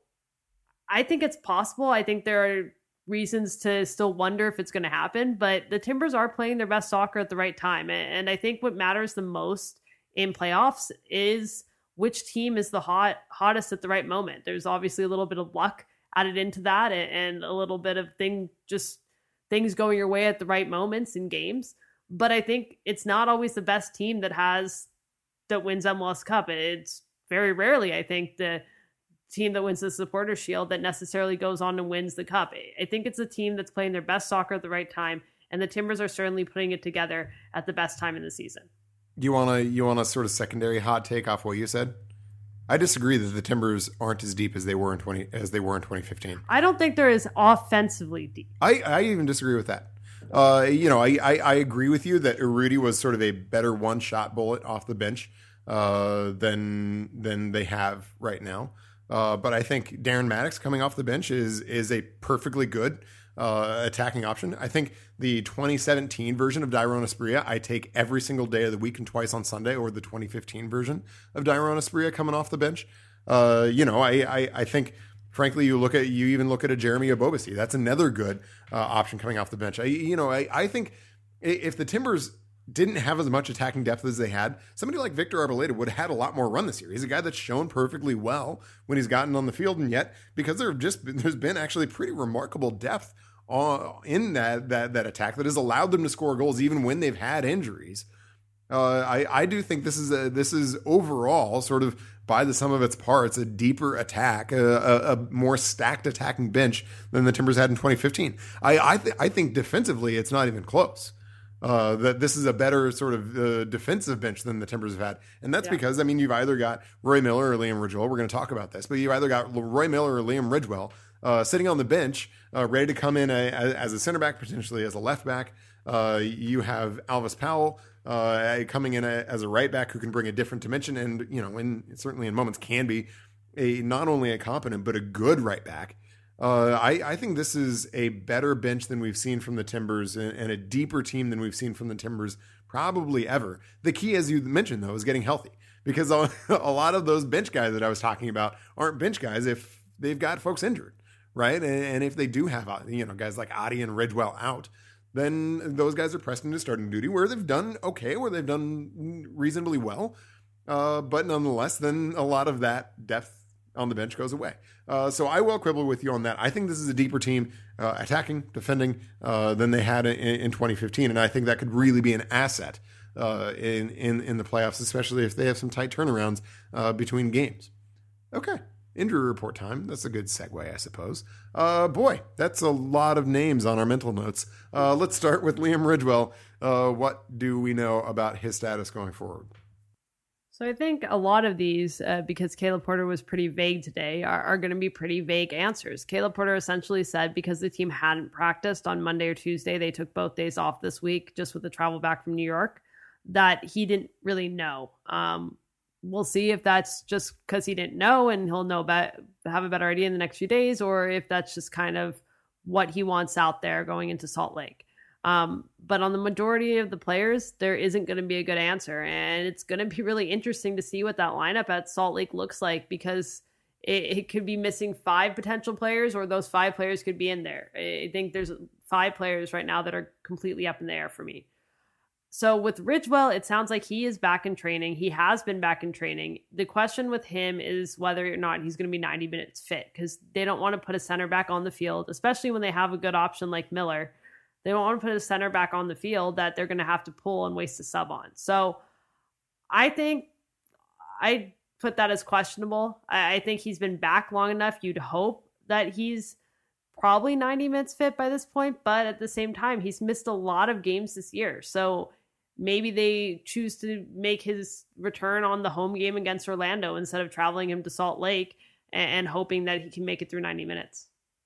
I think it's possible. I think there are reasons to still wonder if it's going to happen. But the Timbers are playing their best soccer at the right time. And I think what matters the most in playoffs is which team is the hot hottest at the right moment. There's obviously a little bit of luck added into that and a little bit of thing, just things going your way at the right moments in games. But I think it's not always the best team that has that wins M L S Cup. It's very rarely, I think, the team that wins the Supporters Shield that necessarily goes on and wins the cup. I think it's a team that's playing their best soccer at the right time, and the Timbers are certainly putting it together at the best time in the season. Do you want to you want a sort of secondary hot take off what you said? I disagree that the Timbers aren't as deep as they were in twenty as they were in twenty fifteen. I don't think they're as offensively deep. I, I even disagree with that. Uh, you know, I, I I agree with you that Urruti was sort of a better one shot bullet off the bench uh, than than they have right now. Uh, but I think Darren Maddox coming off the bench is is a perfectly good uh, attacking option. I think the twenty seventeen version of Dairon Asprilla I take every single day of the week and twice on Sunday, or the twenty fifteen version of Dairon Asprilla coming off the bench. Uh, you know, I, I I think frankly you look at you even look at a Jeremy Ebobisse. That's another good uh, option coming off the bench. I you know I I think if the Timbers didn't have as much attacking depth as they had, somebody like Victor Arboleda would have had a lot more run this year. He's a guy that's shown perfectly well when he's gotten on the field, and yet because there have just been, there's been actually pretty remarkable depth uh, in that that that attack that has allowed them to score goals even when they've had injuries. Uh, I I do think this is a, this is overall sort of by the sum of its parts a deeper attack, a, a, a more stacked attacking bench than the Timbers had in twenty fifteen. I I, th- I think defensively it's not even close. Uh, that this is a better sort of uh, defensive bench than the Timbers have had. And that's yeah. because, I mean, you've either got Roy Miller or Liam Ridgewell. We're going to talk about this, but you've either got Roy Miller or Liam Ridgewell uh, sitting on the bench, uh, ready to come in a, a, as a center back, potentially as a left back. Uh, you have Alvis Powell uh, coming in a, as a right back who can bring a different dimension and, you know, in, certainly in moments can be a not only a competent, but a good right back. Uh, I, I think this is a better bench than we've seen from the Timbers and, and a deeper team than we've seen from the Timbers probably ever. The key, as you mentioned, though, is getting healthy, because a, a lot of those bench guys that I was talking about aren't bench guys if they've got folks injured, right? And, and if they do have, you know, guys like Adi and Ridgewell out, then those guys are pressed into starting duty where they've done okay, where they've done reasonably well. Uh, but nonetheless, then a lot of that depth on the bench goes away. Uh, so I will quibble with you on that. I think this is a deeper team, uh, attacking, defending, uh, than they had in, in twenty fifteen. And I think that could really be an asset uh, in, in, in the playoffs, especially if they have some tight turnarounds uh, between games. Okay, injury report time. That's a good segue, I suppose. Uh, boy, that's a lot of names on our mental notes. Uh, let's start with Liam Ridgewell. Uh, what do we know about his status going forward? So I think a lot of these, uh, because Caleb Porter was pretty vague today, are, are going to be pretty vague answers. Caleb Porter essentially said because the team hadn't practiced on Monday or Tuesday, they took both days off this week just with the travel back from New York, that he didn't really know. Um, we'll see if that's just because he didn't know and he'll know about, have a better idea in the next few days, or if that's just kind of what he wants out there going into Salt Lake. Um, but on the majority of the players, there isn't going to be a good answer. And it's going to be really interesting to see what that lineup at Salt Lake looks like, because it, it could be missing five potential players, or those five players could be in there. I think there's five players right now that are completely up in the air for me. So with Ridgewell, it sounds like he is back in training. He has been back in training. The question with him is whether or not he's going to be ninety minutes fit, because they don't want to put a center back on the field, especially when they have a good option like Miller. They don't want to put a center back on the field that they're going to have to pull and waste a sub on. So I think I put that as questionable. I, I think he's been back long enough. You'd hope that he's probably ninety minutes fit by this point. But at the same time, he's missed a lot of games this year. So maybe they choose to make his return on the home game against Orlando instead of traveling him to Salt Lake and, and hoping that he can make it through ninety minutes.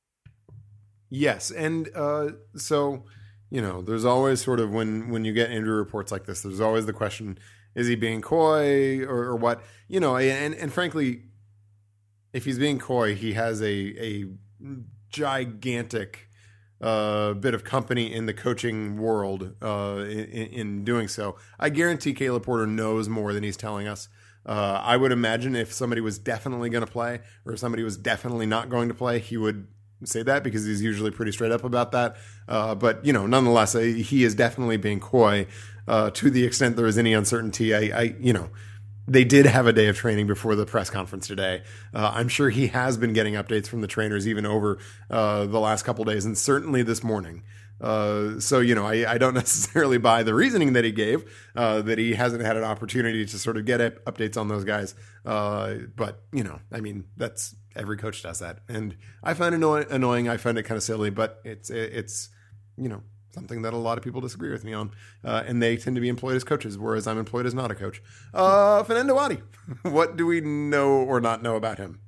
Yes, and uh, so, you know, there's always sort of, when, when you get injury reports like this, there's always the question, is he being coy or, or what? You know, and, and frankly, if he's being coy, he has a a gigantic uh, bit of company in the coaching world uh, in, in doing so. I guarantee Caleb Porter knows more than he's telling us. Uh, I would imagine if somebody was definitely going to play or if somebody was definitely not going to play, he would say that because he's usually pretty straight up about that. Uh, but, you know, nonetheless, uh, he is definitely being coy uh, to the extent there is any uncertainty. I, I, you know, they did have a day of training before the press conference today. Uh, I'm sure he has been getting updates from the trainers even over uh, the last couple days and certainly this morning. Uh, so, you know, I, I don't necessarily buy the reasoning that he gave, uh, that he hasn't had an opportunity to sort of get up- updates on those guys. Uh, but, you know, I mean, that's every coach does that. And I find it annoy- annoying. I find it kind of silly, but it's, it's, you know, something that a lot of people disagree with me on. Uh, and they tend to be employed as coaches, whereas I'm employed as not a coach. Uh, Fernando Adi, what do we know or not know about him?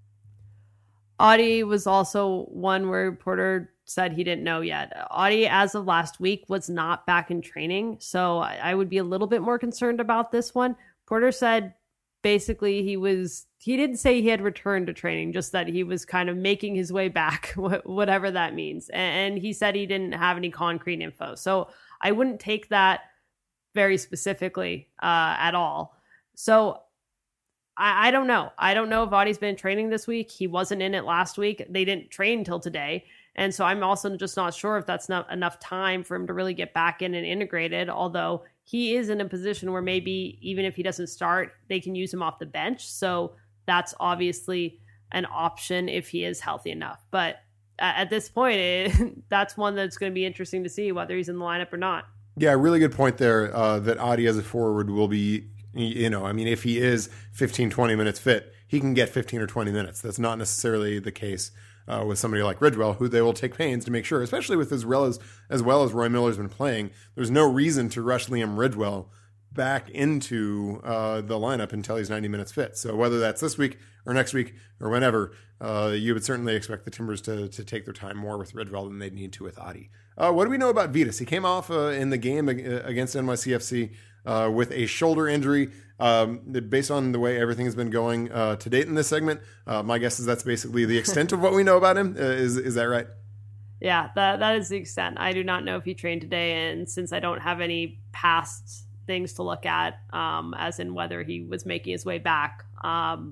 Adi was also one where Porter said he didn't know yet. Adi, as of last week, was not back in training, so I would be a little bit more concerned about this one. Porter said basically he was, he didn't say he had returned to training, just that he was kind of making his way back, whatever that means. And he said he didn't have any concrete info. So I wouldn't take that very specifically uh, at all. So I, I don't know. I don't know if Adi's been training this week. He wasn't in it last week. They didn't train till today. And so I'm also just not sure if that's not enough time for him to really get back in and integrated, although he is in a position where maybe even if he doesn't start, they can use him off the bench. So that's obviously an option if he is healthy enough. But at this point, it, that's one that's going to be interesting to see whether he's in the lineup or not. Yeah, really good point there uh, that Adi as a forward will be, you know, I mean, if he is fifteen, twenty minutes fit, he can get fifteen or twenty minutes. That's not necessarily the case Uh, with somebody like Ridgewell, who they will take pains to make sure, especially with as well as, as well as Roy Miller's been playing, there's no reason to rush Liam Ridgewell back into uh, the lineup until he's ninety minutes fit. So whether that's this week or next week or whenever, uh, you would certainly expect the Timbers to to take their time more with Ridgewell than they'd need to with Adi. Uh, what do we know about Vitas? He came off uh, in the game against N Y C F C uh, with a shoulder injury. Um, based on the way everything has been going uh, to date in this segment, uh, my guess is that's basically the extent of what we know about him. Uh, is is that right? Yeah, that that is the extent. I do not know if he trained today, and since I don't have any past things to look at, um, as in whether he was making his way back, um,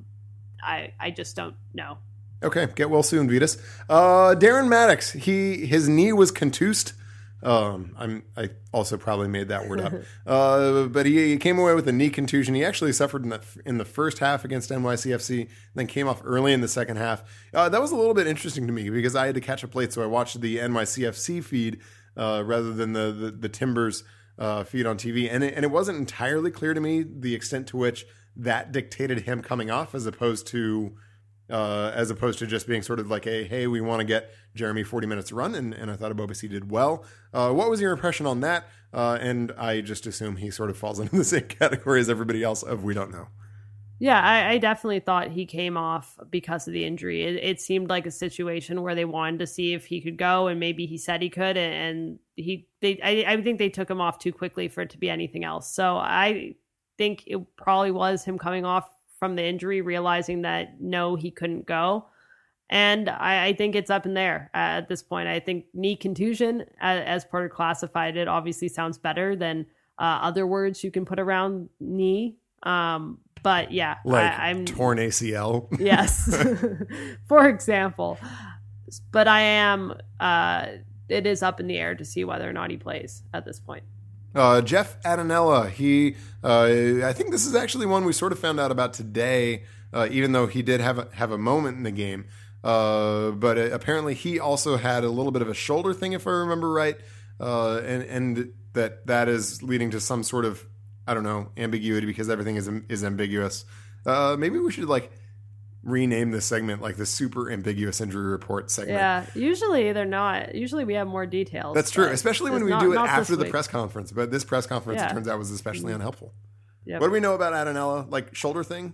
I I just don't know. Okay, get well soon, Vitas. Uh, Darren Maddox, he his knee was contused. Um, I'm, I also probably made that word up. Uh, but he, he came away with a knee contusion. He actually suffered in the, in the first half against N Y C F C, then came off early in the second half. Uh, that was a little bit interesting to me because I had to catch up late, so I watched the N Y C F C feed uh, rather than the, the, the Timbers uh, feed on T V. And it, and it wasn't entirely clear to me the extent to which that dictated him coming off as opposed to Uh, as opposed to just being sort of like a, hey, we want to get Jeremy forty minutes to run, and, and I thought Ebobisse did well. Uh, what was your impression on that? Uh, and I just assume he sort of falls into the same category as everybody else of we don't know. Yeah, I, I definitely thought he came off because of the injury. It, it seemed like a situation where they wanted to see if he could go, and maybe he said he could, and he they I, I think they took him off too quickly for it to be anything else. So I think it probably was him coming off from the injury, realizing that no, he couldn't go. And I, I think it's up in there uh, at this point. I think knee contusion, as, as Porter classified it, obviously sounds better than uh, other words you can put around knee. Um, but yeah, like I, I'm torn A C L. Yes, for example. But I am, uh, it is up in the air to see whether or not he plays at this point. Uh, Jeff Adanella, he, uh, I think this is actually one we sort of found out about today, uh, even though he did have a, have a moment in the game. Uh, but it, apparently he also had a little bit of a shoulder thing, if I remember right. Uh, and, and that, that is leading to some sort of, I don't know, ambiguity because everything is, is ambiguous. Uh, maybe we should like rename this segment like the super ambiguous injury report segment. Yeah, usually they're not. Usually we have more details. That's true, especially when we not, do it not after the week. press conference. But this press conference, Yeah. it turns out, was especially unhelpful. Yep. What do we know about Adanella? Like shoulder thing?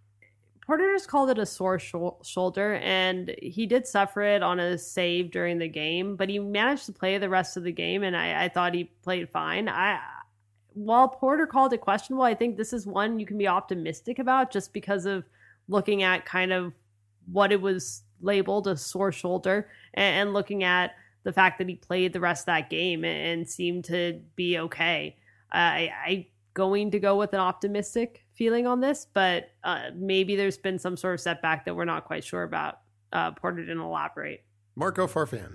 Porter just called it a sore sh- shoulder, and he did suffer it on a save during the game, but he managed to play the rest of the game, and I, I thought he played fine. I, while Porter called it questionable, I think this is one you can be optimistic about just because of looking at kind of what it was labeled a sore shoulder, and, and looking at the fact that he played the rest of that game and, and seemed to be okay. I, I going to go with an optimistic feeling on this, but uh, maybe there's been some sort of setback that we're not quite sure about. Uh, Porter didn't elaborate. Marco Farfan.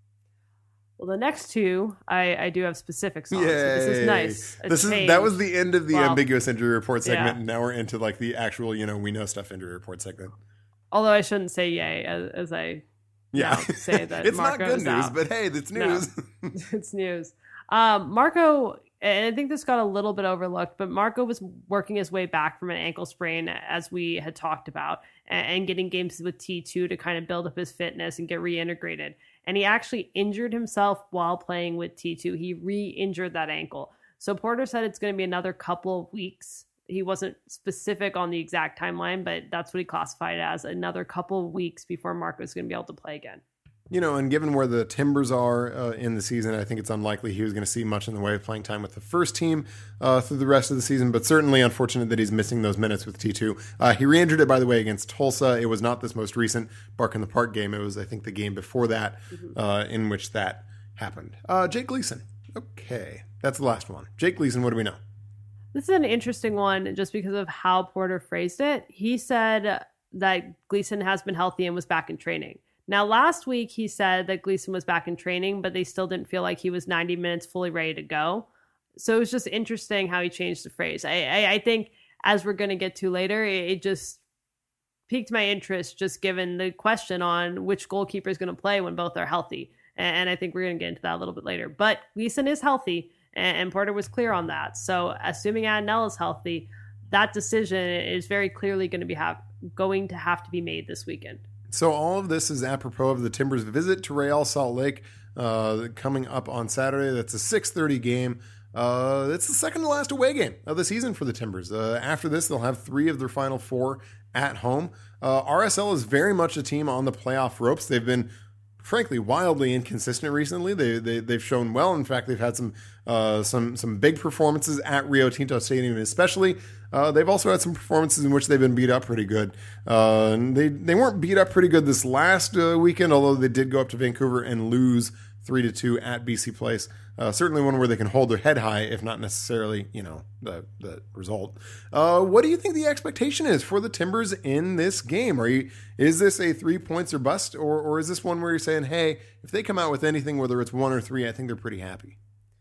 Well, the next two, I, I do have specifics on. So Yay. this is nice. A This change. is that was the end of the Well, ambiguous injury report segment, yeah. and now we're into like the actual, you know, we know stuff injury report segment. Although I shouldn't say yay as, as I Yeah, now say that it's Marco not good is news, out. but hey, it's No. news. It's news. Um, Marco, and I think this got a little bit overlooked, but Marco was working his way back from an ankle sprain, as we had talked about, and, and getting games with T two to kind of build up his fitness and get reintegrated. And he actually injured himself while playing with T two. He re-injured that ankle. So Porter said it's going to be another couple of weeks. He wasn't specific on the exact timeline, but that's what he classified it as, another couple of weeks before Marco's going to be able to play again. You know, and given where the Timbers are uh, in the season, I think it's unlikely he was going to see much in the way of playing time with the first team uh, through the rest of the season, but certainly unfortunate that he's missing those minutes with T two. Uh, he re-injured it, by the way, against Tulsa. It was not this most recent Bark in the Park game. It was, I think, the game before that mm-hmm. uh, in which that happened. Uh, Jake Gleason. Okay, that's the last one. Jake Gleason, what do we know? This is an interesting one just because of how Porter phrased it. He said that Gleason has been healthy and was back in training. Now, last week, he said that Gleason was back in training, but they still didn't feel like he was ninety minutes fully ready to go. So it was just interesting how he changed the phrase. I, I, I think, as we're going to get to later, it, it just piqued my interest, just given the question on which goalkeeper is going to play when both are healthy. And, and I think we're going to get into that a little bit later. But Gleason is healthy, and, and Porter was clear on that. So assuming Adnell is healthy, that decision is very clearly going to be have, going to have to be made this weekend. So all of this is apropos of the Timbers' visit to Real Salt Lake uh, coming up on Saturday. That's a six thirty game. Uh, it's the second to last away game of the season for the Timbers. Uh, after this, they'll have three of their final four at home. Uh, R S L is very much a team on the playoff ropes. They've been, frankly, wildly inconsistent recently. They, they they've shown well. In fact, they've had some uh, some some big performances at Rio Tinto Stadium, especially. Uh, they've also had some performances in which they've been beat up pretty good. Uh, and they they weren't beat up pretty good this last uh, weekend, although they did go up to Vancouver and lose three to two at B C Place. Uh, certainly one where they can hold their head high, if not necessarily, you know, the the result. Uh, what do you think the expectation is for the Timbers in this game? Are you is this a three points or bust, or or is this one where you're saying, hey, if they come out with anything, whether it's one or three, I think they're pretty happy?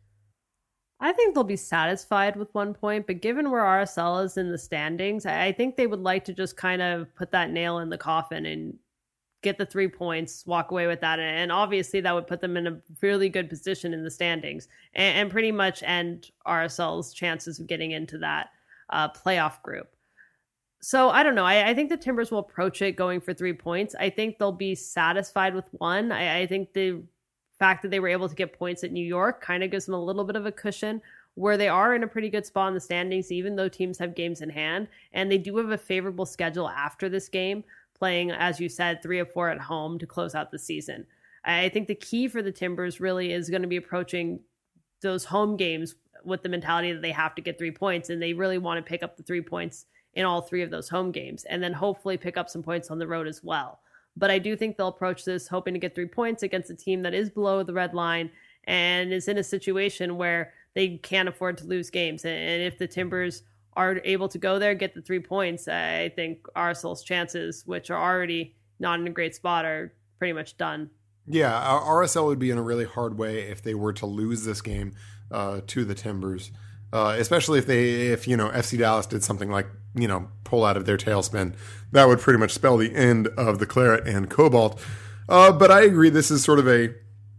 I think they'll be satisfied with one point, but given where R S L is in the standings, I think they would like to just kind of put that nail in the coffin and get the three points, walk away with that. And obviously that would put them in a really good position in the standings and, and pretty much end R S L's chances of getting into that uh, playoff group. So I don't know. I, I think the Timbers will approach it going for three points. I think they'll be satisfied with one. I, I think the fact that they were able to get points at New York kind of gives them a little bit of a cushion where they are in a pretty good spot in the standings, even though teams have games in hand. And they do have a favorable schedule after this game, playing, as you said, three of four at home to close out the season. I think the key for the Timbers really is going to be approaching those home games with the mentality that they have to get three points, and they really want to pick up the three points in all three of those home games, and then hopefully pick up some points on the road as well. But I do think they'll approach this hoping to get three points against a team that is below the red line and is in a situation where they can't afford to lose games. And if the Timbers are able to go there, get the three points, I think R S L's chances, which are already not in a great spot, are pretty much done. Yeah, R S L would be in a really hard way if they were to lose this game uh, to the Timbers, uh, especially if they, if you know, F C Dallas did something like, you know, pull out of their tailspin. That would pretty much spell the end of the Claret and Cobalt. Uh, but I agree, this is sort of a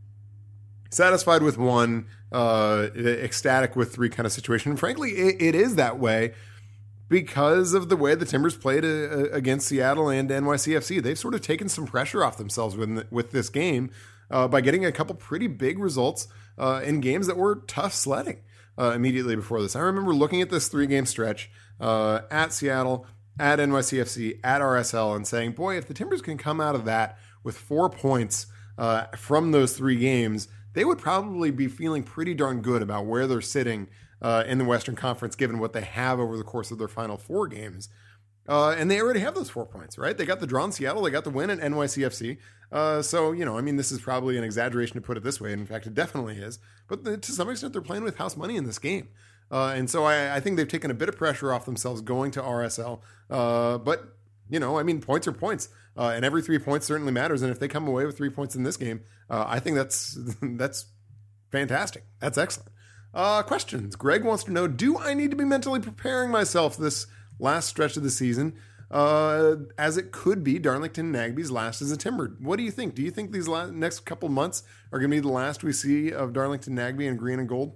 satisfied with one, uh, ecstatic with three kind of situation. And frankly, it, it is that way because of the way the Timbers played uh, against Seattle and N Y C F C. They've sort of taken some pressure off themselves with, with this game uh, by getting a couple pretty big results uh, in games that were tough sledding uh, immediately before this. I remember looking at this three-game stretch uh, at Seattle, at N Y C F C, at R S L, and saying, boy, if the Timbers can come out of that with four points uh, from those three games, they would probably be feeling pretty darn good about where they're sitting uh, in the Western Conference, given what they have over the course of their final four games. Uh, and they already have those four points, right? They got the draw in Seattle. They got the win at N Y C F C. Uh, so, you know, I mean, this is probably an exaggeration to put it this way. In fact, it definitely is. But the, to some extent, they're playing with house money in this game. Uh, and so I, I think they've taken a bit of pressure off themselves going to R S L. Uh, but, you know, I mean, points are points. Uh, and every three points certainly matters. And if they come away with three points in this game, uh, I think that's that's fantastic. That's excellent. Uh, questions. Greg wants to know, do I need to be mentally preparing myself this last stretch of the season, uh, as it could be Darlington Nagbe's last as a Timber? What do you think? Do you think these last, next couple months are going to be the last we see of Darlington Nagbe in green and gold?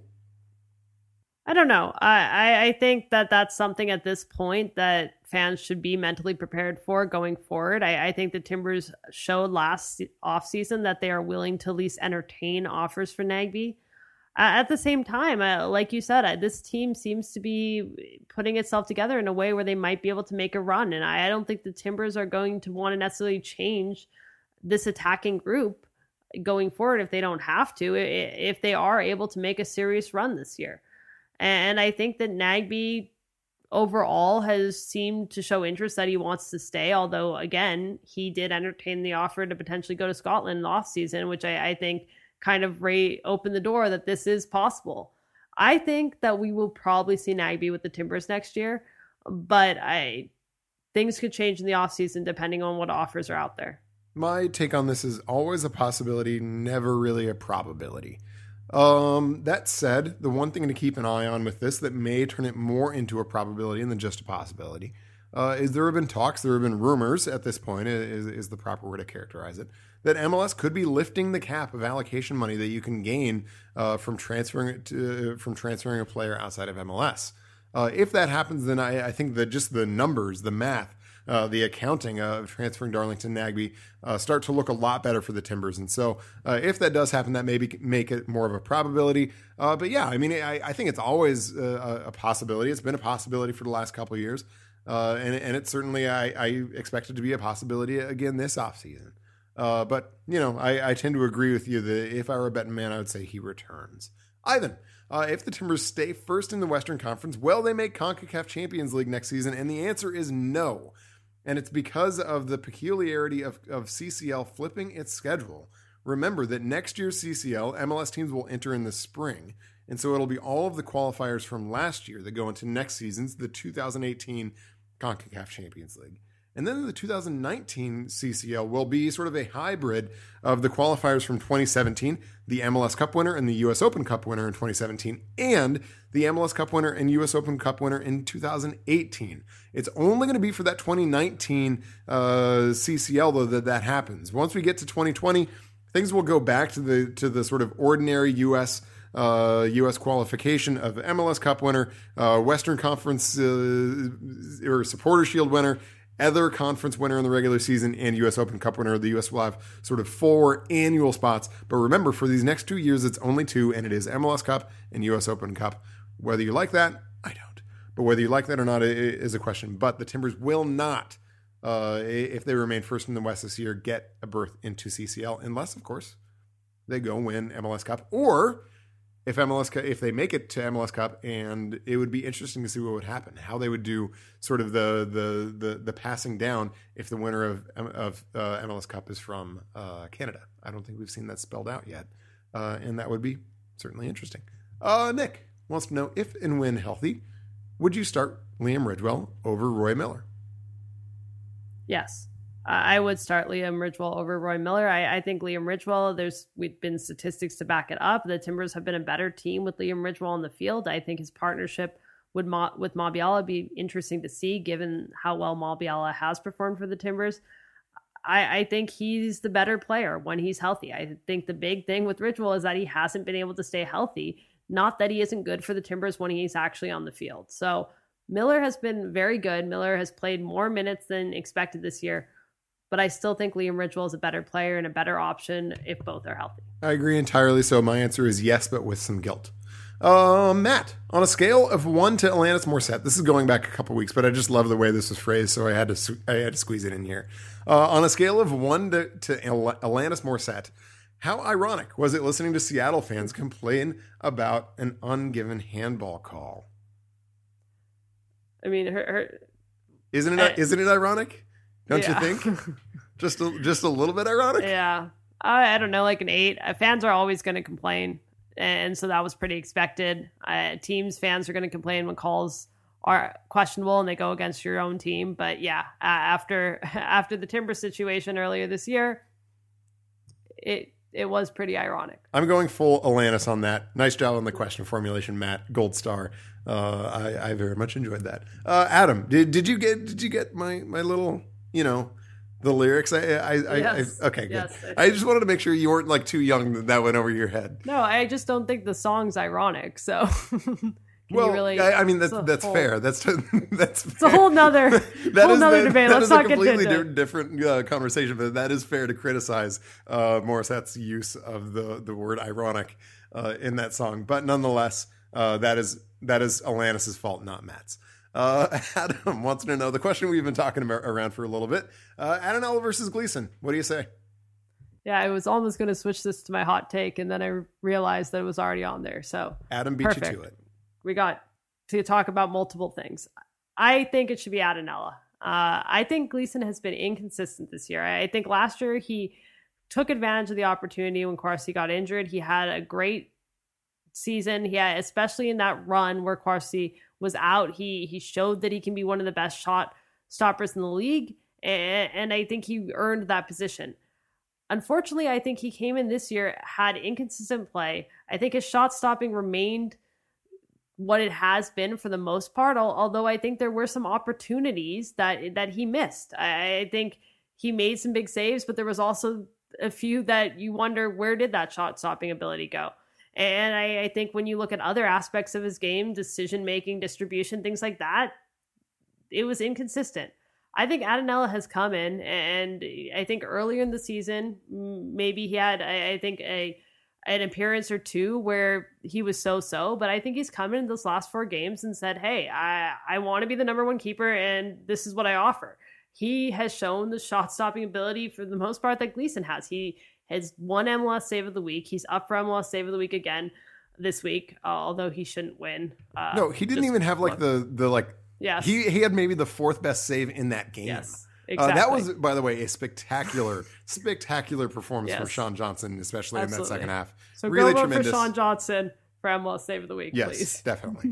I don't know. I, I, I think that that's something at this point that fans should be mentally prepared for going forward. I, I think the Timbers showed last offseason that they are willing to at least entertain offers for Nagbe. At the same time, uh, like you said, uh, this team seems to be putting itself together in a way where they might be able to make a run. And I, I don't think the Timbers are going to want to necessarily change this attacking group going forward if they don't have to, if they are able to make a serious run this year. And I think that Nagbe overall has seemed to show interest that he wants to stay. Although, again, he did entertain the offer to potentially go to Scotland in the offseason, which I, I think kind of re- open the door that this is possible. I think that we will probably see Nagbe with the Timbers next year, but I things could change in the offseason depending on what offers are out there. My take on this is always a possibility, never really a probability. Um, that said, the one thing to keep an eye on with this that may turn it more into a probability than just a possibility uh, is there have been talks, there have been rumors at this point, is, is the proper way to characterize it, that M L S could be lifting the cap of allocation money that you can gain uh, from transferring it to, from transferring a player outside of M L S. Uh, if that happens, then I, I think that just the numbers, the math, uh, the accounting of transferring Darlington Nagbe uh, start to look a lot better for the Timbers. And so uh, if that does happen, that may be, make it more of a probability. Uh, but yeah, I mean, I, I think it's always a, a possibility. It's been a possibility for the last couple of years. Uh, and, and it certainly, I, I expect it to be a possibility again this offseason. Uh, but, you know, I, I tend to agree with you that if I were a betting man, I would say he returns. Ivan, uh, if the Timbers stay first in the Western Conference, will they make CONCACAF Champions League next season? And the answer is no. And it's because of the peculiarity of, of C C L flipping its schedule. Remember that next year's C C L, M L S teams will enter in the spring. And so it'll be all of the qualifiers from last year that go into next season's, the two thousand eighteen CONCACAF Champions League. And then the two thousand nineteen C C L will be sort of a hybrid of the qualifiers from twenty seventeen, the M L S Cup winner and the U S Open Cup winner in twenty seventeen, and the M L S Cup winner and U S Open Cup winner in two thousand eighteen. It's only going to be for that twenty nineteen uh, C C L, though, that that happens. Once we get to twenty twenty, things will go back to the to the sort of ordinary U S Uh, U S qualification of M L S Cup winner, uh, Western Conference uh, or Supporter Shield winner, other conference winner in the regular season, and U S Open Cup winner. The U S will have sort of four annual spots. But remember, for these next two years, it's only two, and it is M L S Cup and U S Open Cup. Whether you like that, I don't. But whether you like that or not is a question. But the Timbers will not, uh, if they remain first in the West this year, get a berth into C C L, unless, of course, they go win M L S Cup, or if M L S if they make it to M L S Cup, and it would be interesting to see what would happen, how they would do sort of the the the, the passing down if the winner of of uh, M L S Cup is from uh, Canada. I don't think we've seen that spelled out yet, uh, and that would be certainly interesting. Uh, Nick wants to know, if and when healthy, would you start Liam Ridgewell over Roy Miller? Yes. I would start Liam Ridgewell over Roy Miller. I, I think Liam Ridgewell, there's we've been statistics to back it up. The Timbers have been a better team with Liam Ridgewell on the field. I think his partnership would Ma, with Mabiala be interesting to see, given how well Mabiala has performed for the Timbers. I, I think he's the better player when he's healthy. I think the big thing with Ridgewell is that he hasn't been able to stay healthy. Not that he isn't good for the Timbers when he's actually on the field. So Miller has been very good. Miller has played more minutes than expected this year. But I still think Liam Ridgewell is a better player and a better option if both are healthy. I agree entirely. So my answer is yes, but with some guilt. Uh, Matt, on a scale of one to Alanis Morissette, this is going back a couple weeks, but I just love the way this was phrased, so I had to I had to squeeze it in here. Uh, on a scale of one to, to Alanis Morissette, how ironic was it listening to Seattle fans complain about an ungiven handball call? I mean, her, her Isn't it? Uh, isn't it ironic? Don't yeah. you think? Just a, just a little bit ironic. Yeah, I, I don't know, like an eight. Uh, fans are always going to complain, and so that was pretty expected. Uh, teams, fans are going to complain when calls are questionable and they go against your own team. But yeah, uh, after after the Timber situation earlier this year, it it was pretty ironic. I'm going full Alanis on that. Nice job on the question formulation, Matt. Gold star. Uh, I, I very much enjoyed that. Uh, Adam, did did you get did you get my my little you know the lyrics? I I, I, yes. I okay good. Yes, I, I just wanted to make sure you weren't like too young that that went over your head. No, I just don't think the song's ironic. So. Can well, you really, I, I mean that's that's whole, fair. That's that's it's fair. a whole nother that whole is, nother that, debate. That Let's is not a get completely into di- different uh, conversation, but that is fair to criticize uh, Morissette's use of the the word ironic uh, in that song. But nonetheless, uh, that is that is Alanis' fault, not Matt's. Uh, Adam wants to know the question we've been talking about around for a little bit. Uh, Adenella versus Gleason. What do you say? Yeah, I was almost going to switch this to my hot take, and then I realized that it was already on there. So Adam beat perfect. you to it. We got to talk about multiple things. I think it should be Adenella. Uh, I think Gleason has been inconsistent this year. I think last year he took advantage of the opportunity when Kvarsey got injured. He had a great season. He had, especially in that run where Kvarsey was out, he he showed that he can be one of the best shot stoppers in the league, and, and I think he earned that position. Unfortunately, I think he came in this year, had inconsistent play. I think his shot stopping remained what it has been for the most part, although I think there were some opportunities that that he missed. I think he made some big saves, but there was also a few that you wonder, where did that shot stopping ability go? And I, I think when you look at other aspects of his game, decision-making, distribution, things like that, it was inconsistent. I think Adenella has come in, and I think earlier in the season, maybe he had, I, I think, a an appearance or two where he was so-so, but I think he's come in those last four games and said, hey, I, I want to be the number one keeper, and this is what I offer. He has shown the shot-stopping ability for the most part that Gleason has. He has won M L S Save of the Week. He's up for M L S Save of the Week again this week, uh, although he shouldn't win. Uh, no, he didn't even have like the, the like, yes. he, he had maybe the fourth best save in that game. Yes. Exactly. Uh, that was, by the way, a spectacular, spectacular performance yes. from Sean Johnson, especially Absolutely. in that second half. So really go vote tremendous. for Sean Johnson for M L S Save of the Week, yes, please. Yes, definitely.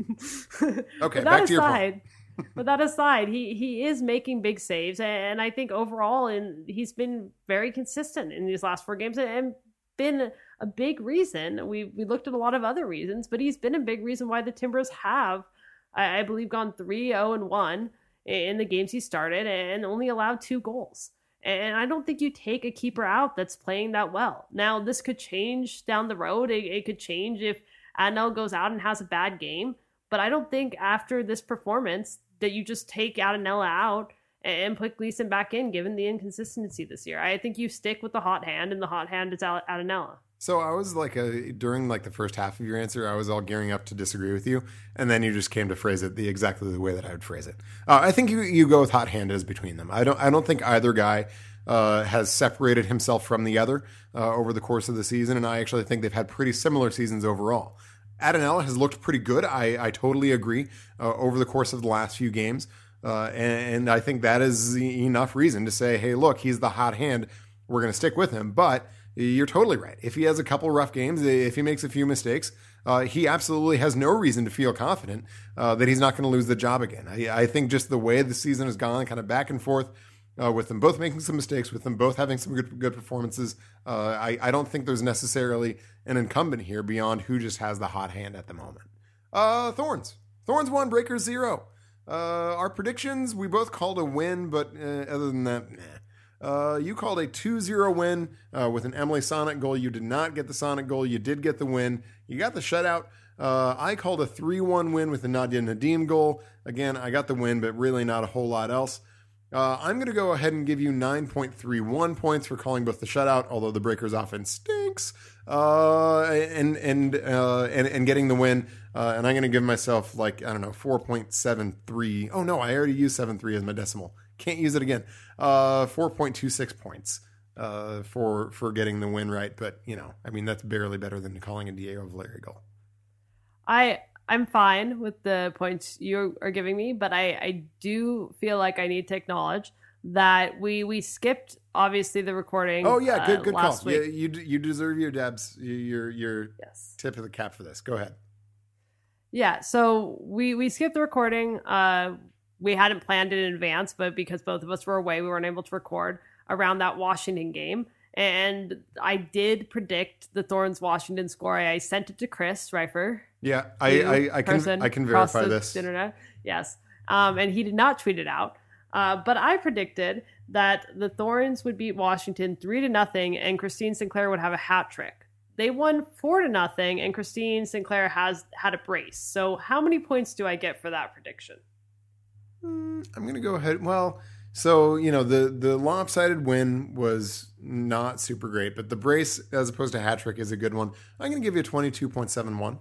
Okay, back aside, to your point. But that aside, he he is making big saves, and I think overall, in he's been very consistent in these last four games, and been a big reason. We we looked at a lot of other reasons, but he's been a big reason why the Timbers have, I, I believe, gone three oh and one in the games he started and only allowed two goals. And I don't think you take a keeper out that's playing that well. Now, this could change down the road. It, it could change if Adenella goes out and has a bad game. But I don't think after this performance that you just take Adenella out and put Gleason back in, given the inconsistency this year. I think you stick with the hot hand, and the hot hand is Adenella. So I was like, a, during like the first half of your answer, I was all gearing up to disagree with you, and then you just came to phrase it the exactly the way that I would phrase it. Uh, I think you you go with hot hand as between them. I don't I don't think either guy uh, has separated himself from the other uh, over the course of the season, and I actually think they've had pretty similar seasons overall. Adenella has looked pretty good. I I totally agree uh, over the course of the last few games, uh, and, and I think that is enough reason to say, hey, look, he's the hot hand. We're going to stick with him, but you're totally right. If he has a couple rough games, if he makes a few mistakes, uh, he absolutely has no reason to feel confident uh, that he's not going to lose the job again. I, I think just the way the season has gone, kind of back and forth, uh, with them both making some mistakes, with them both having some good good performances, uh, I, I don't think there's necessarily an incumbent here beyond who just has the hot hand at the moment. Uh, Thorns. Thorns one, Breakers zero. Uh, our predictions, we both called a win, but uh, other than that, nah. Uh, you called a two zero win uh, with an Emily Sonic goal. You did not get the Sonic goal. You did get the win. You got the shutout. Uh, I called a three one win with the Nadia Nadim goal. Again, I got the win, but really not a whole lot else. Uh, I'm going to go ahead and give you nine point three one points for calling both the shutout, although the Breakers offense stinks, uh, and and, uh, and and getting the win. Uh, and I'm going to give myself, like, I don't know, four point seven three. Oh, no, I already used seven three as my decimal. Can't use it again. Uh, four point two six points uh, for for getting the win right. But, you know, I mean, that's barely better than calling a Diego Valeri goal. I I'm fine with the points you are giving me, but I, I do feel like I need to acknowledge that we we skipped obviously the recording. Oh yeah, good uh, good last call. week. Yeah, you you deserve your Debs, your your Yes. tip of the cap for this. Go ahead. Yeah, so we we skipped the recording. Uh, we hadn't planned it in advance, but because both of us were away, we weren't able to record around that Washington game. And I did predict the Thorns Washington score. I sent it to Chris Reifer. Yeah, I I, I can I can verify the this. Internet. Yes, um, and he did not tweet it out. Uh, but I predicted that the Thorns would beat Washington three to nothing, and Christine Sinclair would have a hat trick. They won four to nothing, and Christine Sinclair has had a brace. So how many points do I get for that prediction? Mm, I'm going to go ahead. Well, so, you know, the, the lopsided win was not super great, but the brace as opposed to hat trick is a good one. I'm going to give you twenty-two point seven one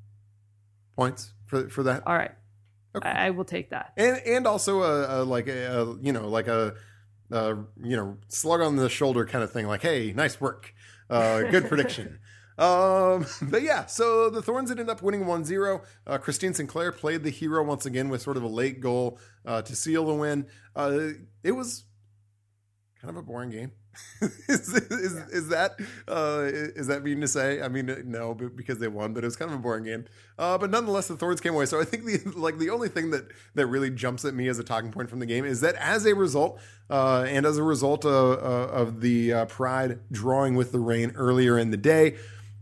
points for for that. All right. Okay. I, I will take that. And and also a, a like a, a you know like a, a you know slug on the shoulder kind of thing, like, hey, nice work, uh, good prediction. Um, but yeah, so the Thorns ended up winning one zero. Uh, Christine Sinclair played the hero once again with sort of a late goal uh, to seal the win. Uh, it was kind of a boring game. is, is, is that uh, is that mean to say? I mean, no, because they won, but it was kind of a boring game. Uh, but nonetheless, the Thorns came away. So I think the like the only thing that that really jumps at me as a talking point from the game is that as a result, uh, and as a result of, uh, of the uh, Pride drawing with the Reign earlier in the day,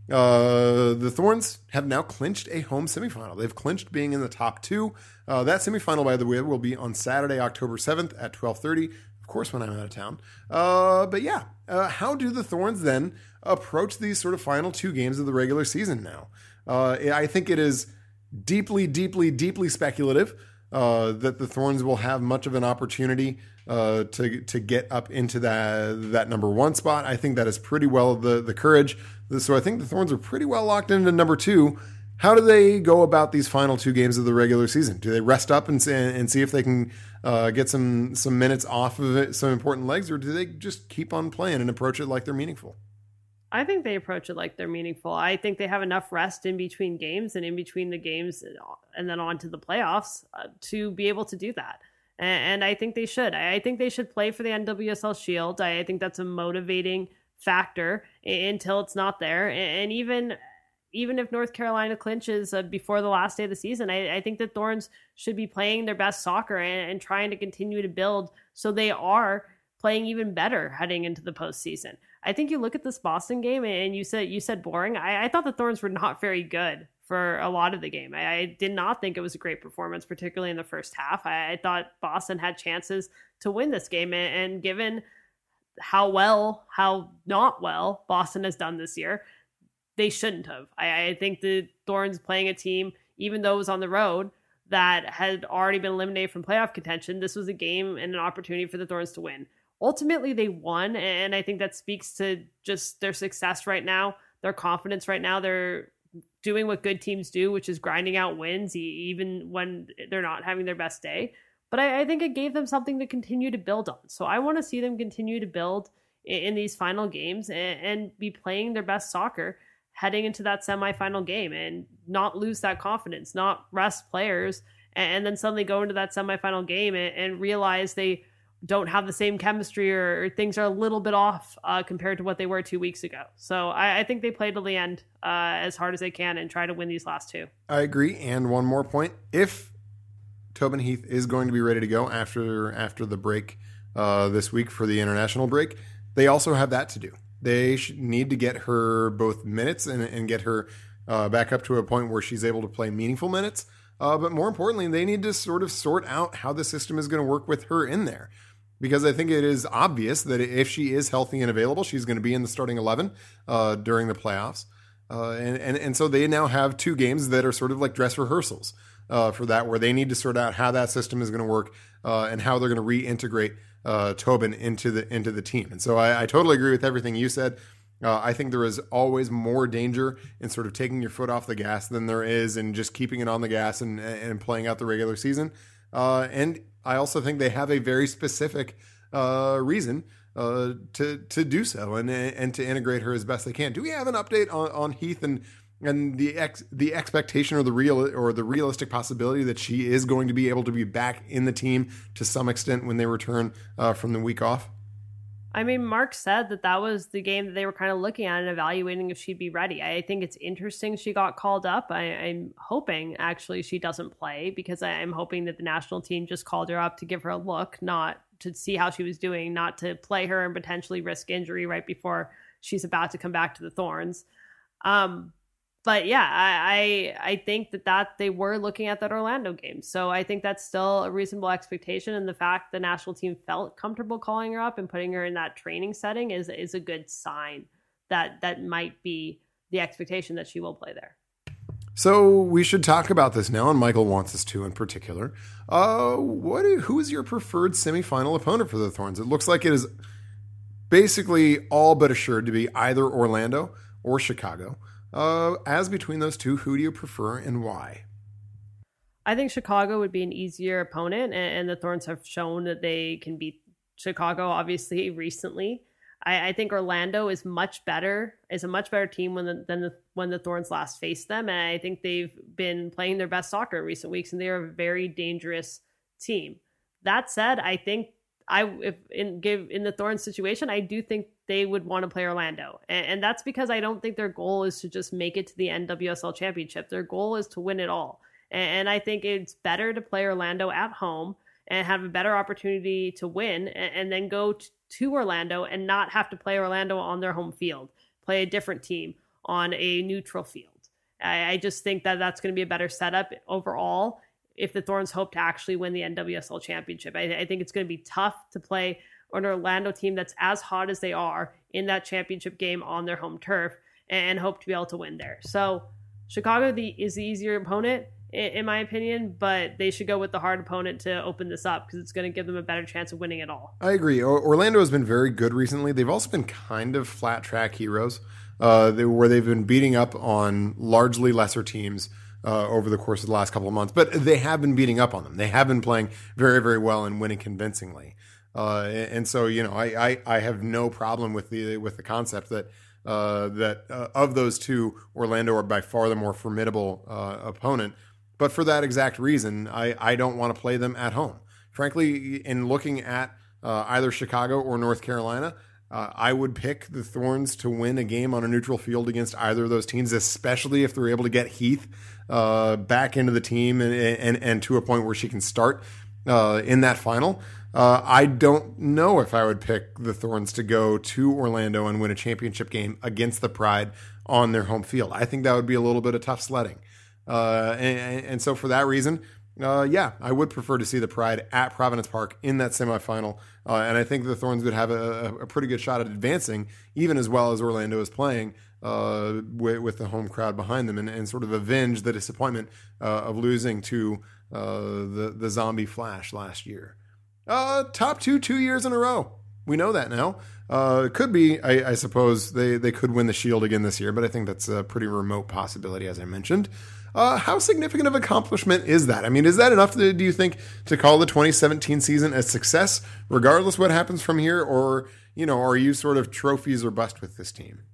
uh, the Thorns have now clinched a home semifinal. They've clinched being in the top two. Uh, that semifinal, by the way, will be on Saturday, October seventh at twelve thirty. Of course, when I'm out of town. Uh, but yeah, uh, how do the Thorns then approach these sort of final two games of the regular season now? Uh, I think it is deeply, deeply, deeply speculative uh, that the Thorns will have much of an opportunity uh, to to get up into that that number one spot. I think that is pretty well the the courage. So I think the Thorns are pretty well locked into number two. How do they go about these final two games of the regular season? Do they rest up and and see if they can uh, get some some minutes off of it, some important legs, or do they just keep on playing and approach it like they're meaningful? I think they approach it like they're meaningful. I think they have enough rest in between games and in between the games and then on to the playoffs uh, to be able to do that. And, and I think they should. I, I think they should play for the N W S L Shield. I, I think that's a motivating factor until it's not there. And even... Even if North Carolina clinches uh, before the last day of the season, I, I think that Thorns should be playing their best soccer and, and trying to continue to build so they are playing even better heading into the postseason. I think you look at this Boston game and you said you said boring. I, I thought the Thorns were not very good for a lot of the game. I, I did not think it was a great performance, particularly in the first half. I, I thought Boston had chances to win this game, and, and given how well, how not well Boston has done this year, they shouldn't have. I, I think the Thorns playing a team, even though it was on the road, that had already been eliminated from playoff contention, this was a game and an opportunity for the Thorns to win. Ultimately, they won, and I think that speaks to just their success right now, their confidence right now. They're doing what good teams do, which is grinding out wins, even when they're not having their best day. But I, I think it gave them something to continue to build on. So I want to see them continue to build in, in these final games and, and be playing their best soccer heading into that semifinal game and not lose that confidence, not rest players, and then suddenly go into that semifinal game and, and realize they don't have the same chemistry or, or things are a little bit off uh, compared to what they were two weeks ago. So I, I think they play to the end uh, as hard as they can and try to win these last two. I agree. And one more point. If Tobin Heath is going to be ready to go after after the break uh, this week for the international break, they also have that to do. They should need to get her both minutes and, and get her uh, back up to a point where she's able to play meaningful minutes. Uh, but more importantly, they need to sort of sort out how the system is going to work with her in there. Because I think it is obvious that if she is healthy and available, she's going to be in the starting eleven uh, during the playoffs. Uh, and, and, and so they now have two games that are sort of like dress rehearsals uh, for that, where they need to sort out how that system is going to work uh, and how they're going to reintegrate Uh, Tobin into the into the team. And so I, I totally agree with everything you said. Uh, I think there is always more danger in sort of taking your foot off the gas than there is in just keeping it on the gas and, and playing out the regular season. Uh, and I also think they have a very specific uh, reason uh, to to do so and and to integrate her as best they can. Do we have an update on, on Heath and and the ex, the expectation or the real or the realistic possibility that she is going to be able to be back in the team to some extent when they return uh, from the week off? I mean, Mark said that that was the game that they were kind of looking at and evaluating if she'd be ready. I think it's interesting she got called up. I, I'm hoping actually she doesn't play, because I, I'm hoping that the national team just called her up to give her a look, not to see how she was doing, not to play her and potentially risk injury right before she's about to come back to the Thorns. Um, But yeah, I, I I think that, that they were looking at that Orlando game. So I think that's still a reasonable expectation. And the fact the national team felt comfortable calling her up and putting her in that training setting is, is a good sign that that might be the expectation that she will play there. So we should talk about this now, and Michael wants us to in particular. Uh, what? Who is your preferred semifinal opponent for the Thorns? It looks like it is basically all but assured to be either Orlando or Chicago. Uh, as between those two, who do you prefer and why? I think Chicago would be an easier opponent, and, and the Thorns have shown that they can beat Chicago, obviously, recently. I, I think Orlando is much better, is a much better team when the, than the, when the Thorns last faced them, and I think they've been playing their best soccer in recent weeks, and they are a very dangerous team. That said, I think I if in give in the Thorns situation, I do think they would want to play Orlando. And, and that's because I don't think their goal is to just make it to the N W S L championship. Their goal is to win it all. And, and I think it's better to play Orlando at home and have a better opportunity to win, and, and then go t- to Orlando and not have to play Orlando on their home field, play a different team on a neutral field. I, I just think that that's going to be a better setup overall if the Thorns hope to actually win the N W S L championship. I, I think it's going to be tough to play an Orlando team that's as hot as they are in that championship game on their home turf and hope to be able to win there. So Chicago the, is the easier opponent, in, in my opinion, but they should go with the hard opponent to open this up, because it's going to give them a better chance of winning it all. I agree. O- Orlando has been very good recently. They've also been kind of flat track heroes, uh, they, where they've been beating up on largely lesser teams Uh, over the course of the last couple of months, but they have been beating up on them. They have been playing very, very well and winning convincingly. Uh, and, and so, you know, I, I, I have no problem with the with the concept that uh, that uh, of those two, Orlando are by far the more formidable uh, opponent. But for that exact reason, I, I don't want to play them at home. Frankly, in looking at uh, either Chicago or North Carolina, Uh, I would pick the Thorns to win a game on a neutral field against either of those teams, especially if they're able to get Heath uh, back into the team and, and and to a point where she can start uh, in that final. Uh, I don't know if I would pick the Thorns to go to Orlando and win a championship game against the Pride on their home field. I think that would be a little bit of tough sledding. Uh, and, and so for that reason, Uh, yeah, I would prefer to see the Pride at Providence Park in that semifinal, uh, and I think the Thorns would have a, a pretty good shot at advancing, even as well as Orlando is playing uh, with, with the home crowd behind them, and, and sort of avenge the disappointment uh, of losing to uh, the the Zombie Flash last year. Uh, top two two years in a row. We know that now. Uh, it could be, I, I suppose, they, they could win the Shield again this year, but I think that's a pretty remote possibility, as I mentioned. Uh, how significant of accomplishment is that? I mean, is that enough, to, do you think, to call the twenty seventeen season a success, regardless what happens from here? Or, you know, are you sort of trophies or bust with this team?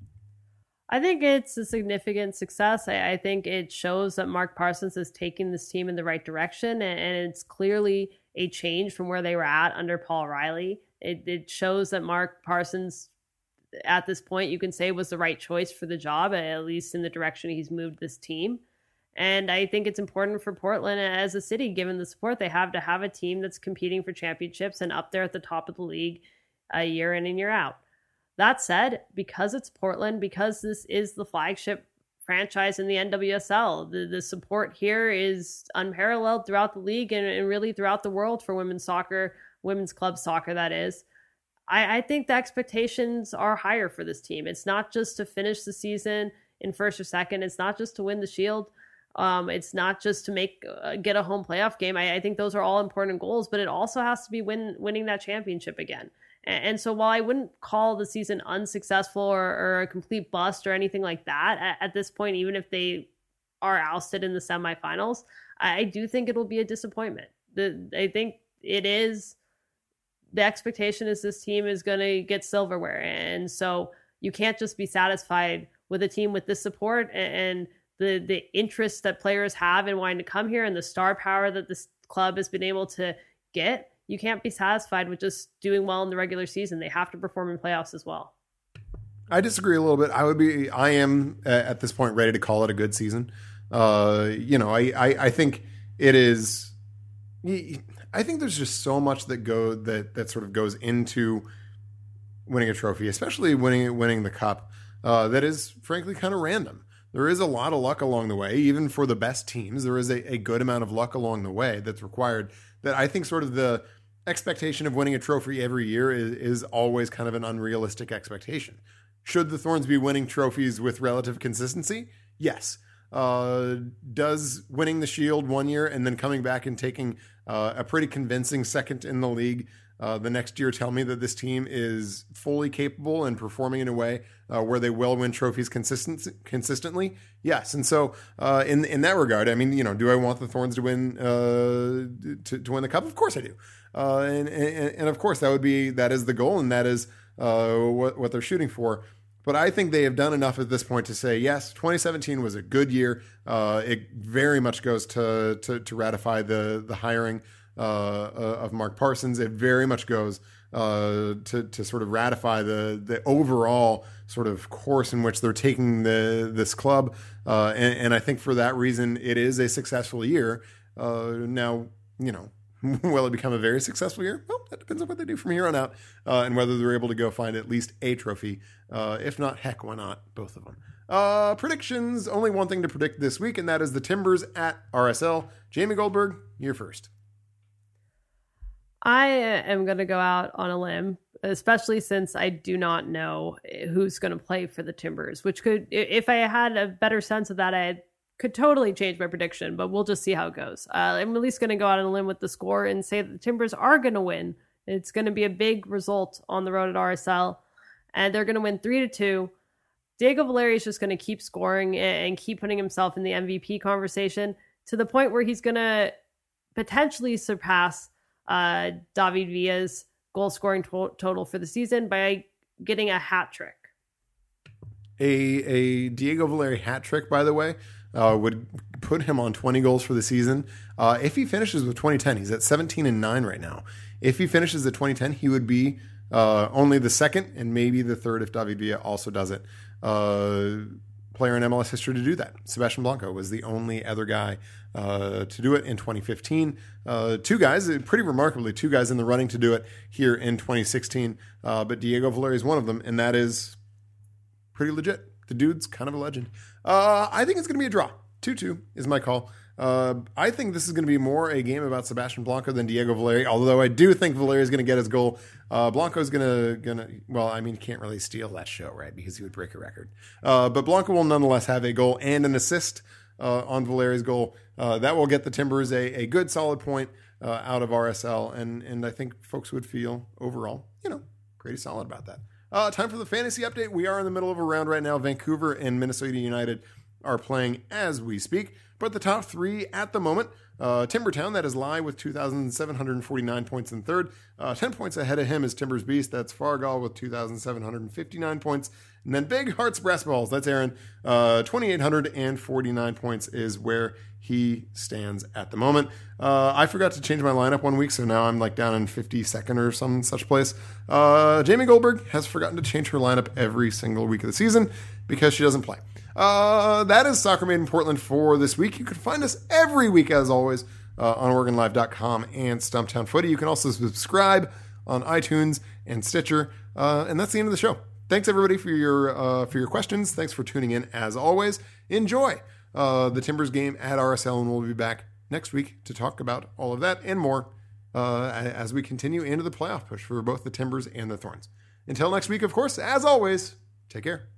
I think it's a significant success. I, I think it shows that Mark Parsons is taking this team in the right direction, and, and it's clearly a change from where they were at under Paul Riley. It, it shows that Mark Parsons, at this point, you can say was the right choice for the job, at least in the direction he's moved this team. And I think it's important for Portland as a city, given the support they have, to have a team that's competing for championships and up there at the top of the league uh, year in and year out. That said, because it's Portland, because this is the flagship franchise in the N W S L, the, the support here is unparalleled throughout the league and, and really throughout the world for women's soccer, women's club soccer, that is. I, I think the expectations are higher for this team. It's not just to finish the season in first or second. It's not just to win the Shield. Um, it's not just to make uh, get a home playoff game. I, I think those are all important goals, but it also has to be win, winning that championship again. And, and so while I wouldn't call the season unsuccessful or, or a complete bust or anything like that at, at this point, even if they are ousted in the semifinals, I, I do think it'll be a disappointment. The, I think it is, the expectation is this team is going to get silverware. And so you can't just be satisfied with a team with this support and the the interest that players have in wanting to come here and the star power that this club has been able to get, you can't be satisfied with just doing well in the regular season. They have to perform in playoffs as well. I disagree a little bit. I would be, I am uh, at this point ready to call it a good season. Uh, you know, I, I, I think it is, I think there's just so much that go that, that sort of goes into winning a trophy, especially winning, winning the cup, uh, that is frankly kind of random. There is a lot of luck along the way, even for the best teams. There is a, a good amount of luck along the way that's required. That I think sort of the expectation of winning a trophy every year is, is always kind of an unrealistic expectation. Should the Thorns be winning trophies with relative consistency? Yes. Uh, does winning the Shield one year and then coming back and taking uh, a pretty convincing second in the league Uh, the next year tell me that this team is fully capable and performing in a way uh, where they will win trophies consistent, consistently? Yes. And so uh, in in that regard, I mean, you know, do I want the Thorns to win uh, to, to win the cup? Of course I do. Uh, and, and, and of course that would be, that is the goal and that is uh, what, what they're shooting for. But I think they have done enough at this point to say, yes, twenty seventeen was a good year. Uh, it very much goes to, to, to ratify the, the hiring Uh, uh, of Mark Parsons. It very much goes uh, to to sort of ratify the the overall sort of course in which they're taking the this club, uh, and, and I think for that reason it is a successful year. Uh, now, you know, will it become a very successful year? Well, that depends on what they do from here on out, uh, and whether they're able to go find at least a trophy. Uh, if not, heck, why not both of them? Uh, predictions. Only one thing to predict this week, and that is the Timbers at R S L. Jamie Goldberg, you're first. I am going to go out on a limb, especially since I do not know who's going to play for the Timbers, which could, if I had a better sense of that, I could totally change my prediction, but we'll just see how it goes. Uh, I'm at least going to go out on a limb with the score and say that the Timbers are going to win. It's going to be a big result on the road at R S L, and they're going to win three to two. Diego Valeri is just going to keep scoring and keep putting himself in the M V P conversation to the point where he's going to potentially surpass Uh, David Villa's goal scoring to- total for the season by getting a hat trick. A a Diego Valeri hat trick, by the way, uh, would put him on twenty goals for the season. Uh, if he finishes with twenty ten, he's at seventeen and nine right now. If he finishes at twenty ten, he would be uh, only the second and maybe the third if David Villa also does it. Uh, player in M L S history to do that. Sebastian Blanco was the only other guy uh, to do it in twenty fifteen. Uh, two guys, pretty remarkably, two guys in the running to do it here in twenty sixteen. Uh, but Diego Valeri is one of them, and that is pretty legit. The dude's kind of a legend. Uh, I think it's going to be a draw. two two is my call. Uh, I think this is going to be more a game about Sebastian Blanco than Diego Valeri, although I do think Valeri is going to get his goal. Uh, Blanco's going to, gonna, well, I mean, can't really steal that show, right? Because he would break a record. Uh, but Blanco will nonetheless have a goal and an assist uh, on Valeri's goal. Uh, that will get the Timbers a, a good solid point uh, out of R S L. And, and I think folks would feel overall, you know, pretty solid about that. Uh, time for the fantasy update. We are in the middle of a round right now. Vancouver and Minnesota United are playing as we speak. But the top three at the moment, uh, Timbertown, that is Lie with two thousand seven hundred forty-nine points in third. Uh, ten points ahead of him is Timbers Beast. That's Fargal with two thousand seven hundred fifty-nine points. And then Big Hearts Brass Balls, that's Aaron. Uh, two thousand eight hundred forty-nine points is where he stands at the moment. Uh, I forgot to change my lineup one week, so now I'm like down in fifty-second or some such place. Uh, Jamie Goldberg has forgotten to change her lineup every single week of the season because she doesn't play. Uh, that is Soccer Made in Portland for this week. You can find us every week, as always, uh, on Oregon Live dot com and Stumptown Footy. You can also subscribe on iTunes and Stitcher. Uh, and that's the end of the show. Thanks, everybody, for your uh, for your questions. Thanks for tuning in, as always. Enjoy uh, the Timbers game at R S L, and we'll be back next week to talk about all of that and more uh, as we continue into the playoff push for both the Timbers and the Thorns. Until next week, of course, as always, take care.